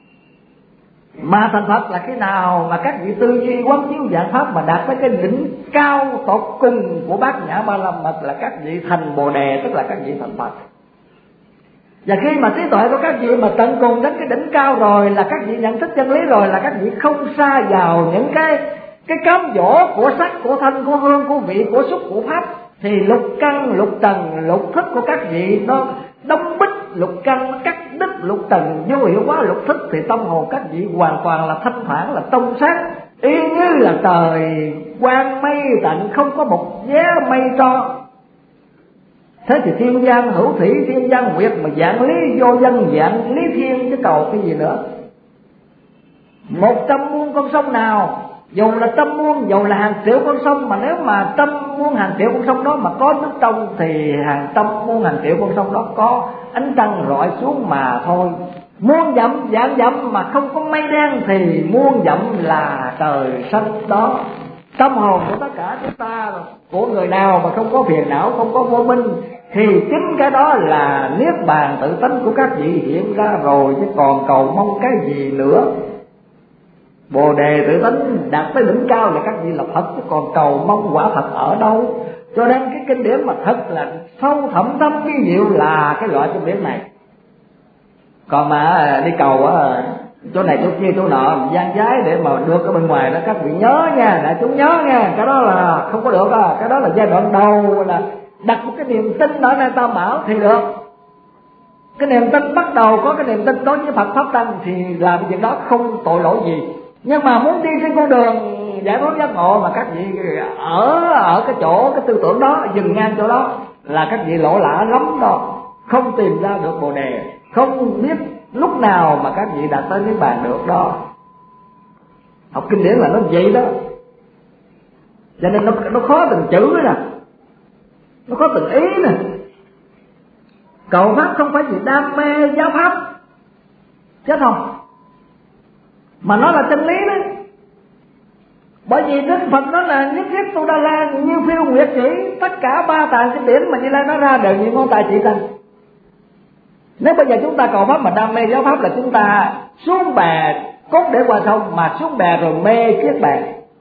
Mà thành Phật là khi nào mà các vị tư duy quán chiếu dạng pháp mà đạt tới cái đỉnh cao tột cùng của Bát Nhã Ba La Mật, là các vị thành Bồ Đề, tức là các vị thành Phật. Và khi mà trí tuệ của các vị mà tận cùng đến cái đỉnh cao rồi, là các vị nhận thức chân lý rồi, là các vị không sa vào những cái cái cám dỗ của sắc, của thanh, của hương, của vị, của xúc, của pháp, thì lục căn, lục trần, lục thức của các vị nó đóng bích lục căn, nó cắt đứt lục trần, vô hiệu hóa lục thức, thì tâm hồn các vị hoàn toàn là thanh thản, là trong sáng, y như là trời quang mây tạnh, không có một vé mây tro. Thế thì thiên gian hữu thủy, thiên gian nguyệt, mà dạng lý vô dân, dạng lý thiên, chứ cầu cái gì nữa. Một trăm muôn con sông nào, dù là trăm muôn, dù là hàng triệu con sông, mà nếu mà trăm muôn hàng triệu con sông đó mà có nước trong, thì hàng trăm muôn hàng triệu con sông đó có ánh trăng rọi xuống mà thôi. Muôn dặm vạn dặm mà không có mây đen, thì muôn dặm là trời xanh đó. Tâm hồn của tất cả chúng ta, của người nào mà không có phiền não, không có vô minh, thì chính cái đó là niết bàn tự tánh của các vị hiện ra rồi, chứ còn cầu mong cái gì nữa. Bồ đề tự tánh đạt tới đỉnh cao là các vị là Phật, chứ còn cầu mong quả Phật ở đâu. Cho nên cái kinh điển mà thật là sâu thẳm thâm cái diệu là cái loại kinh điển này. Còn mà đi cầu á, chỗ này chỗ kia chỗ nọ gian trái để mà được ở bên ngoài đó, các vị nhớ nha, đại chúng nhớ nha, cái đó là không có được à. Cái đó là giai đoạn đầu, là đặt một cái niềm tin ở nơi Tam Bảo thì được. Cái niềm tin bắt đầu có cái niềm tin đối với Phật pháp tăng thì làm việc đó không tội lỗi gì. Nhưng mà muốn đi trên con đường giải thoát giác ngộ mà các vị ở ở cái chỗ cái tư tưởng đó, dừng ngang chỗ đó, là các vị lỗ lã lắm đó, không tìm ra được bồ đề, không biết lúc nào mà các vị đạt tới niết bàn được đó. Học kinh điển là nó vậy đó, cho nên nó nó khó từng chữ nè, nó khó từng ý nè. Cầu pháp không phải vì đam mê giáo pháp, chết không, mà nó là chân lý đấy. Bởi vì Đức Phật nó là nhất thiết tu đa la, như phiêu nguyệt chỉ, tất cả ba tạng kinh điển mà Như Lai nói ra đều như ngón tay chỉ thành. Nếu bây giờ chúng ta cầu pháp mà đam mê giáo pháp là chúng ta xuống bè cốt để qua sông, mà xuống bè rồi mê chiếc bè,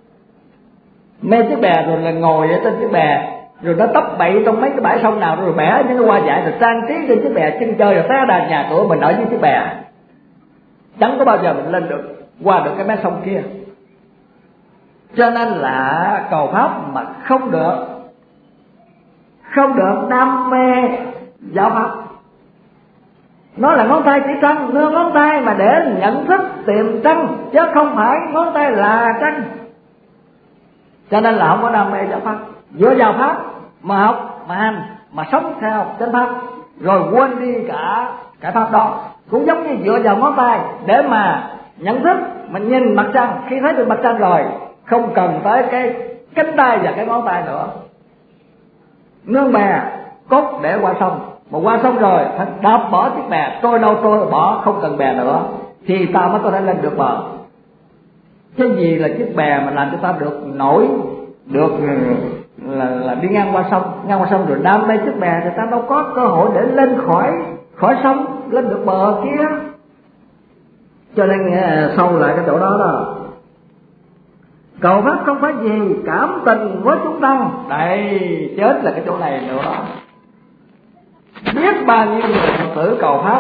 mê chiếc bè rồi là ngồi ở trên chiếc bè, rồi nó tấp bậy trong mấy cái bãi sông nào rồi bẻ những cái hoa dại rồi trang trí trên chiếc bè, chân chơi rồi té đàn nhà cửa mình ở dưới chiếc bè, chẳng có bao giờ mình lên được qua được cái mé sông kia. Cho nên là cầu pháp mà không được, không được đam mê giáo pháp. Nó là ngón tay chỉ trăng, nương ngón tay mà để nhận thức tìm trăng, chứ không phải ngón tay là trăng. Cho nên là không có đam mê giáo pháp. Dựa vào pháp mà học, mà hành, mà sống theo chánh pháp, rồi quên đi cả cả pháp đó. Cũng giống như dựa vào ngón tay để mà nhận thức, mình nhìn mặt trăng, khi thấy được mặt trăng rồi không cần tới cái cánh tay và cái ngón tay nữa. Nương bè cốt để qua sông, mà qua sông rồi phải đạp bỏ chiếc bè, trôi đâu trôi bỏ, không cần bè nữa, thì ta mới có thể lên được bờ. Cái gì là chiếc bè mà làm cho ta được nổi, được là, là đi ngang qua sông, ngang qua sông rồi đam mê chiếc bè thì ta đâu có cơ hội để lên khỏi khỏi sông, lên được bờ kia. Cho nên sâu lại cái chỗ đó đó. Cầu pháp không phải gì cảm tình với chúng tăng, đây chết là cái chỗ này nữa đó. Biết bao nhiêu người Phật tử cầu pháp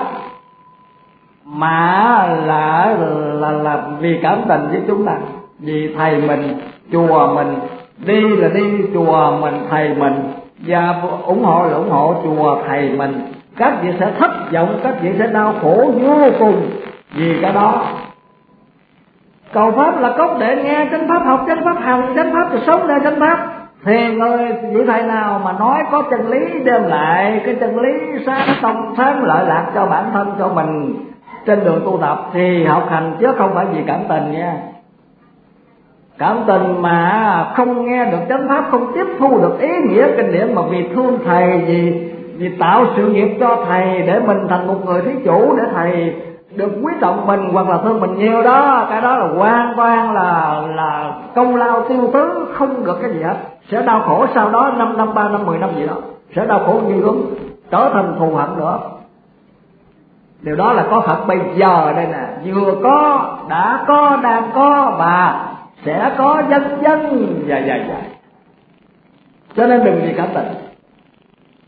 mà là là là vì cảm tình với chúng ta, vì thầy mình, chùa mình, đi là đi chùa mình, thầy mình, và ủng hộ là ủng hộ chùa thầy mình. Các vị sẽ thất vọng, các vị sẽ đau khổ vô cùng vì cái đó. Cầu pháp là cốt để nghe chánh pháp, học chánh pháp, hành chánh pháp, rồi sống để chánh pháp. Thì người vị thầy nào mà nói có chân lý, đem lại cái chân lý sáng tông sáng lợi lạc cho bản thân, cho mình trên đường tu tập, thì học hành chứ không phải vì cảm tình nha. Cảm tình mà không nghe được chánh pháp, không tiếp thu được ý nghĩa kinh điển, mà vì thương thầy, vì vì tạo sự nghiệp cho thầy để mình thành một người thí chủ, để thầy được quý trọng mình hoặc là thương mình nhiều đó, cái đó là hoàn toàn là là công lao tiêu tứ, không được cái gì hết. Sẽ đau khổ sau đó năm năm, ba năm, mười năm gì đó, sẽ đau khổ như gớm, trở thành thù hận nữa. Điều đó là có Phật bây giờ đây nè, vừa có, đã có, đang có và sẽ có dân dân dài dài dài. Cho nên đừng vì cảm tình.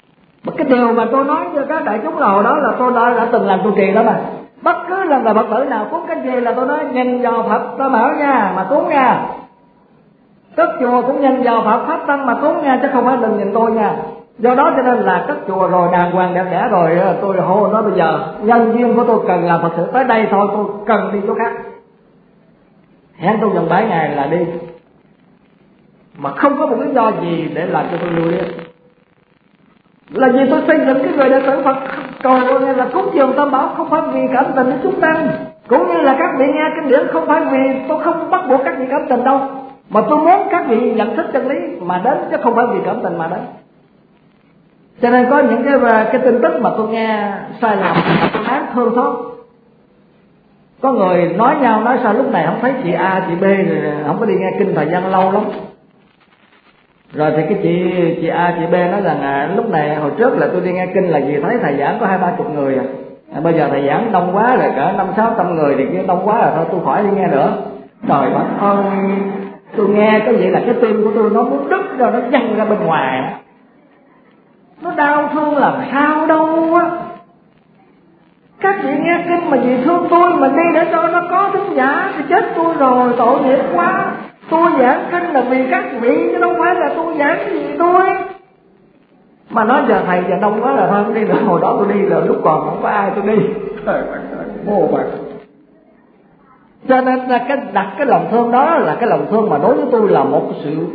Mà cái điều mà tôi nói cho các đại chúng là hồi đó là tôi đã, đã từng làm trụ trì đó mà. Bất cứ lần là Phật tử nào cúng cái gì là tôi nói nhìn vào Phật ta bảo nha mà cúng nha. Cất chùa cũng nhìn vào Phật pháp tăng mà cúng nha, chứ không phải đừng nhìn tôi nha. Do đó cho nên là cất chùa rồi đàng hoàng đẹp đẽ rồi tôi hô nói bây giờ nhân duyên của tôi cần làm Phật sự tới đây thôi, tôi cần đi chỗ khác. Hẹn tôi gần bảy ngày là đi, mà không có một lý do gì để làm cho tôi lưu đi. Là vì tôi xây dựng cái người đệ tử Phật cầu là cúng dường Tam Bảo không phải vì cảm tình đến chúng tăng, cũng như là các vị nghe kinh điển không phải vì tôi không bắt buộc các vị cảm tình đâu, mà tôi muốn các vị nhận thức chân lý mà đến, chứ không phải vì cảm tình mà đến. Cho nên có những cái cái tin tức mà tôi nghe sai lầm mà tôi đáng thương xót. Có người nói nhau nói sao lúc này không thấy chị A chị B rồi không có đi nghe kinh thời gian lâu lắm. Rồi thì cái chị chị A chị B nói rằng à, lúc này hồi trước là tôi đi nghe kinh là vì thấy thầy giảng có hai ba chục người à. À, bây giờ thầy giảng đông quá rồi cỡ năm sáu trăm người thì kia đông quá rồi thôi tôi khỏi đi nghe nữa. Trời đất ơi, tôi nghe cái gì là cái tim của tôi nó muốn đứt rồi nó văng ra bên ngoài. Nó đau thương làm sao đâu á. Các vị nghe kinh mà vì thương tôi mà đi để cho nó có thính giả thì chết tôi rồi, tội nghiệp quá. Tôi giảng kinh là vì các vị chứ đâu phải là tôi giảng vì tôi. Mà nói giờ thầy giờ đông quá là thôi không đi nữa. Hồi đó tôi đi rồi lúc còn không có ai tôi đi. Trời ơi, vô vàn. Cho nên là cái đặt cái lòng thương đó là cái lòng thương mà đối với tôi là một sự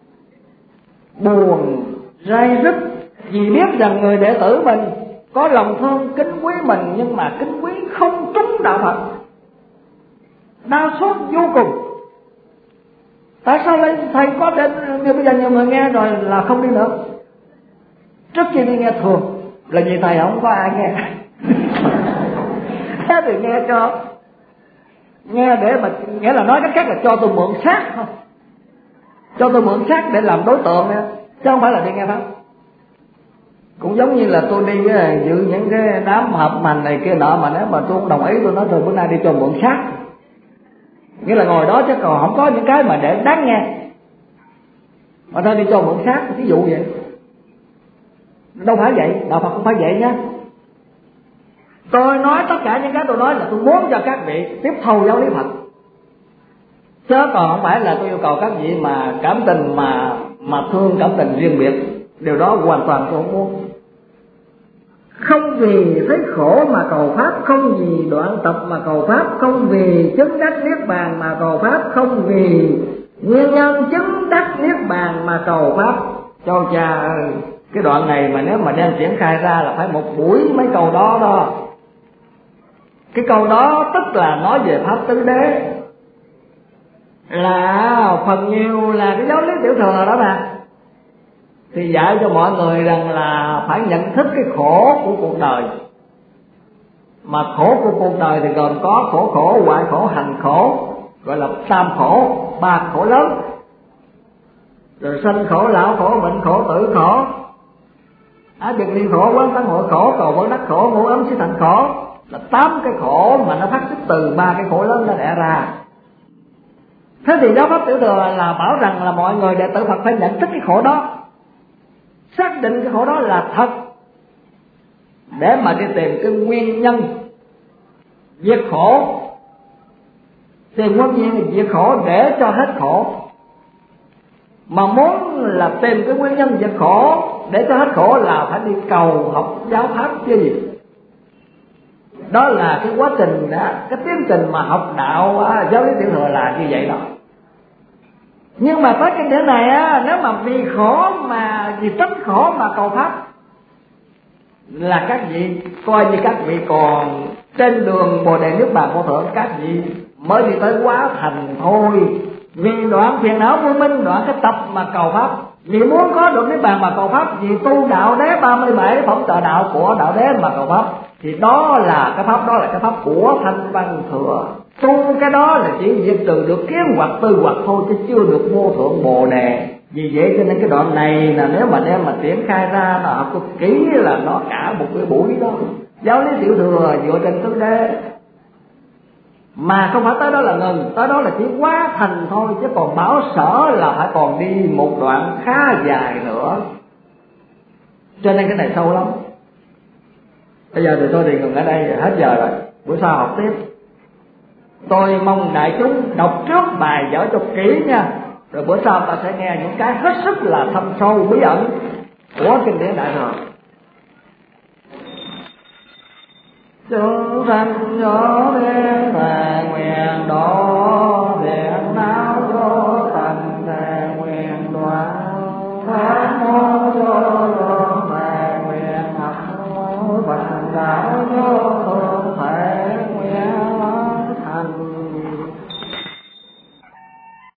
buồn, rai rứt. Vì biết rằng người đệ tử mình có lòng thương kính quý mình, nhưng mà kính quý không trúng đạo Phật, đau xót vô cùng. Tại sao lại thầy có đến như bây giờ nhiều người nghe rồi là không đi nữa? Trước khi đi nghe thường là vì thầy không có ai nghe. Thế thì nghe cho nghe để mà nghĩa là nói cách khác là cho tôi mượn xác thôi, cho tôi mượn xác để làm đối tượng nha, chứ không phải là đi nghe pháp. Cũng giống như là tôi đi với dự những cái đám hợp hành này kia nọ, mà nếu mà tôi không đồng ý tôi nói thôi bữa nay đi cho mượn xác, nghĩa là ngồi đó chứ còn không có những cái mà để đáng nghe, mà thôi đi cho mượn xác, ví dụ vậy. Đâu phải vậy, đạo Phật không phải vậy nhá. Tôi nói tất cả những cái tôi nói là tôi muốn cho các vị tiếp thu giáo lý Phật, chứ còn không phải là tôi yêu cầu các vị mà cảm tình mà mà thương cảm tình riêng biệt. Điều đó hoàn toàn tôi không muốn. Không vì thấy khổ mà cầu pháp, không vì đoạn tập mà cầu pháp, không vì chứng đắc niết bàn mà cầu pháp, không vì nguyên nhân chứng đắc niết bàn mà cầu pháp. Cho cha ơi, cái đoạn này mà nếu mà đem triển khai ra là phải một buổi mấy câu đó đó. Cái câu đó tức là nói về pháp tứ đế, là phần nhiều là cái giáo lý tiểu thừa đó nè, thì dạy cho mọi người rằng là phải nhận thức cái khổ của cuộc đời. Mà khổ của cuộc đời thì gồm có khổ khổ, hoại khổ, hành khổ, gọi là tam khổ, ba khổ lớn. Rồi sanh khổ, lão khổ, bệnh khổ, tử khổ, á biệt ly khổ, quán tấn hội khổ, cầu vấn đắc khổ, ngũ ấm xí thành khổ. Là tám cái khổ mà nó phát xuất từ ba cái khổ lớn nó đẻ ra. Thế thì giáo pháp tiểu thừa là bảo rằng là mọi người đệ tử Phật phải nhận thức cái khổ đó, xác định cái khổ đó là thật, để mà đi tìm cái nguyên nhân diệt khổ, tìm nguyên nhân diệt khổ để cho hết khổ. Mà muốn là tìm cái nguyên nhân diệt khổ để cho hết khổ là phải đi cầu học giáo pháp chứ gì. Đó là cái quá trình đó, cái tiến trình mà học đạo á, giáo lý tiểu thừa là như vậy đó. Nhưng mà tới kinh điển này á, nếu mà vì khổ mà vì tránh khổ mà cầu pháp là các vị coi như các vị còn trên đường Bồ Đề Niết Bàn Vô Thượng, các vị mới đi tới quá thành thôi. Vì đoạn phiền não vô minh, đoạn cái tập mà cầu pháp, vì muốn có được Niết Bàn mà cầu pháp, vì tu đạo đế ba mươi bảy phẩm trợ đạo của đạo đế mà cầu pháp, thì đó là cái pháp, đó là cái pháp của Thanh Văn Thừa. Tu cái đó là chỉ diệt trừ được kiến hoặc tư hoặc thôi, chứ chưa được vô thượng Bồ Đề. Vì vậy cho nên cái đoạn này là nếu mà đem mà triển khai ra nó học cực kỹ là nó cả một cái buổi đó. Giáo lý tiểu thừa dựa trên tứ đế, mà không phải tới đó là ngừng, tới đó là chỉ quá thành thôi, chứ còn bảo sở là phải còn đi một đoạn khá dài nữa. Cho nên cái này sâu lắm. Bây giờ thì tôi thì ngừng ở đây, hết giờ rồi, bữa sau học tiếp. Tôi mong đại chúng đọc trước bài vở cho kỹ nha, rồi bữa sau ta sẽ nghe những cái hết sức là thâm sâu bí ẩn của kinh điển Đại Thừa. Chúng sanh nhỏ đen thề nguyện độ, điện não vô thành thề nguyện đoạn, tháng mô vô thề nguyện học phần đạo vô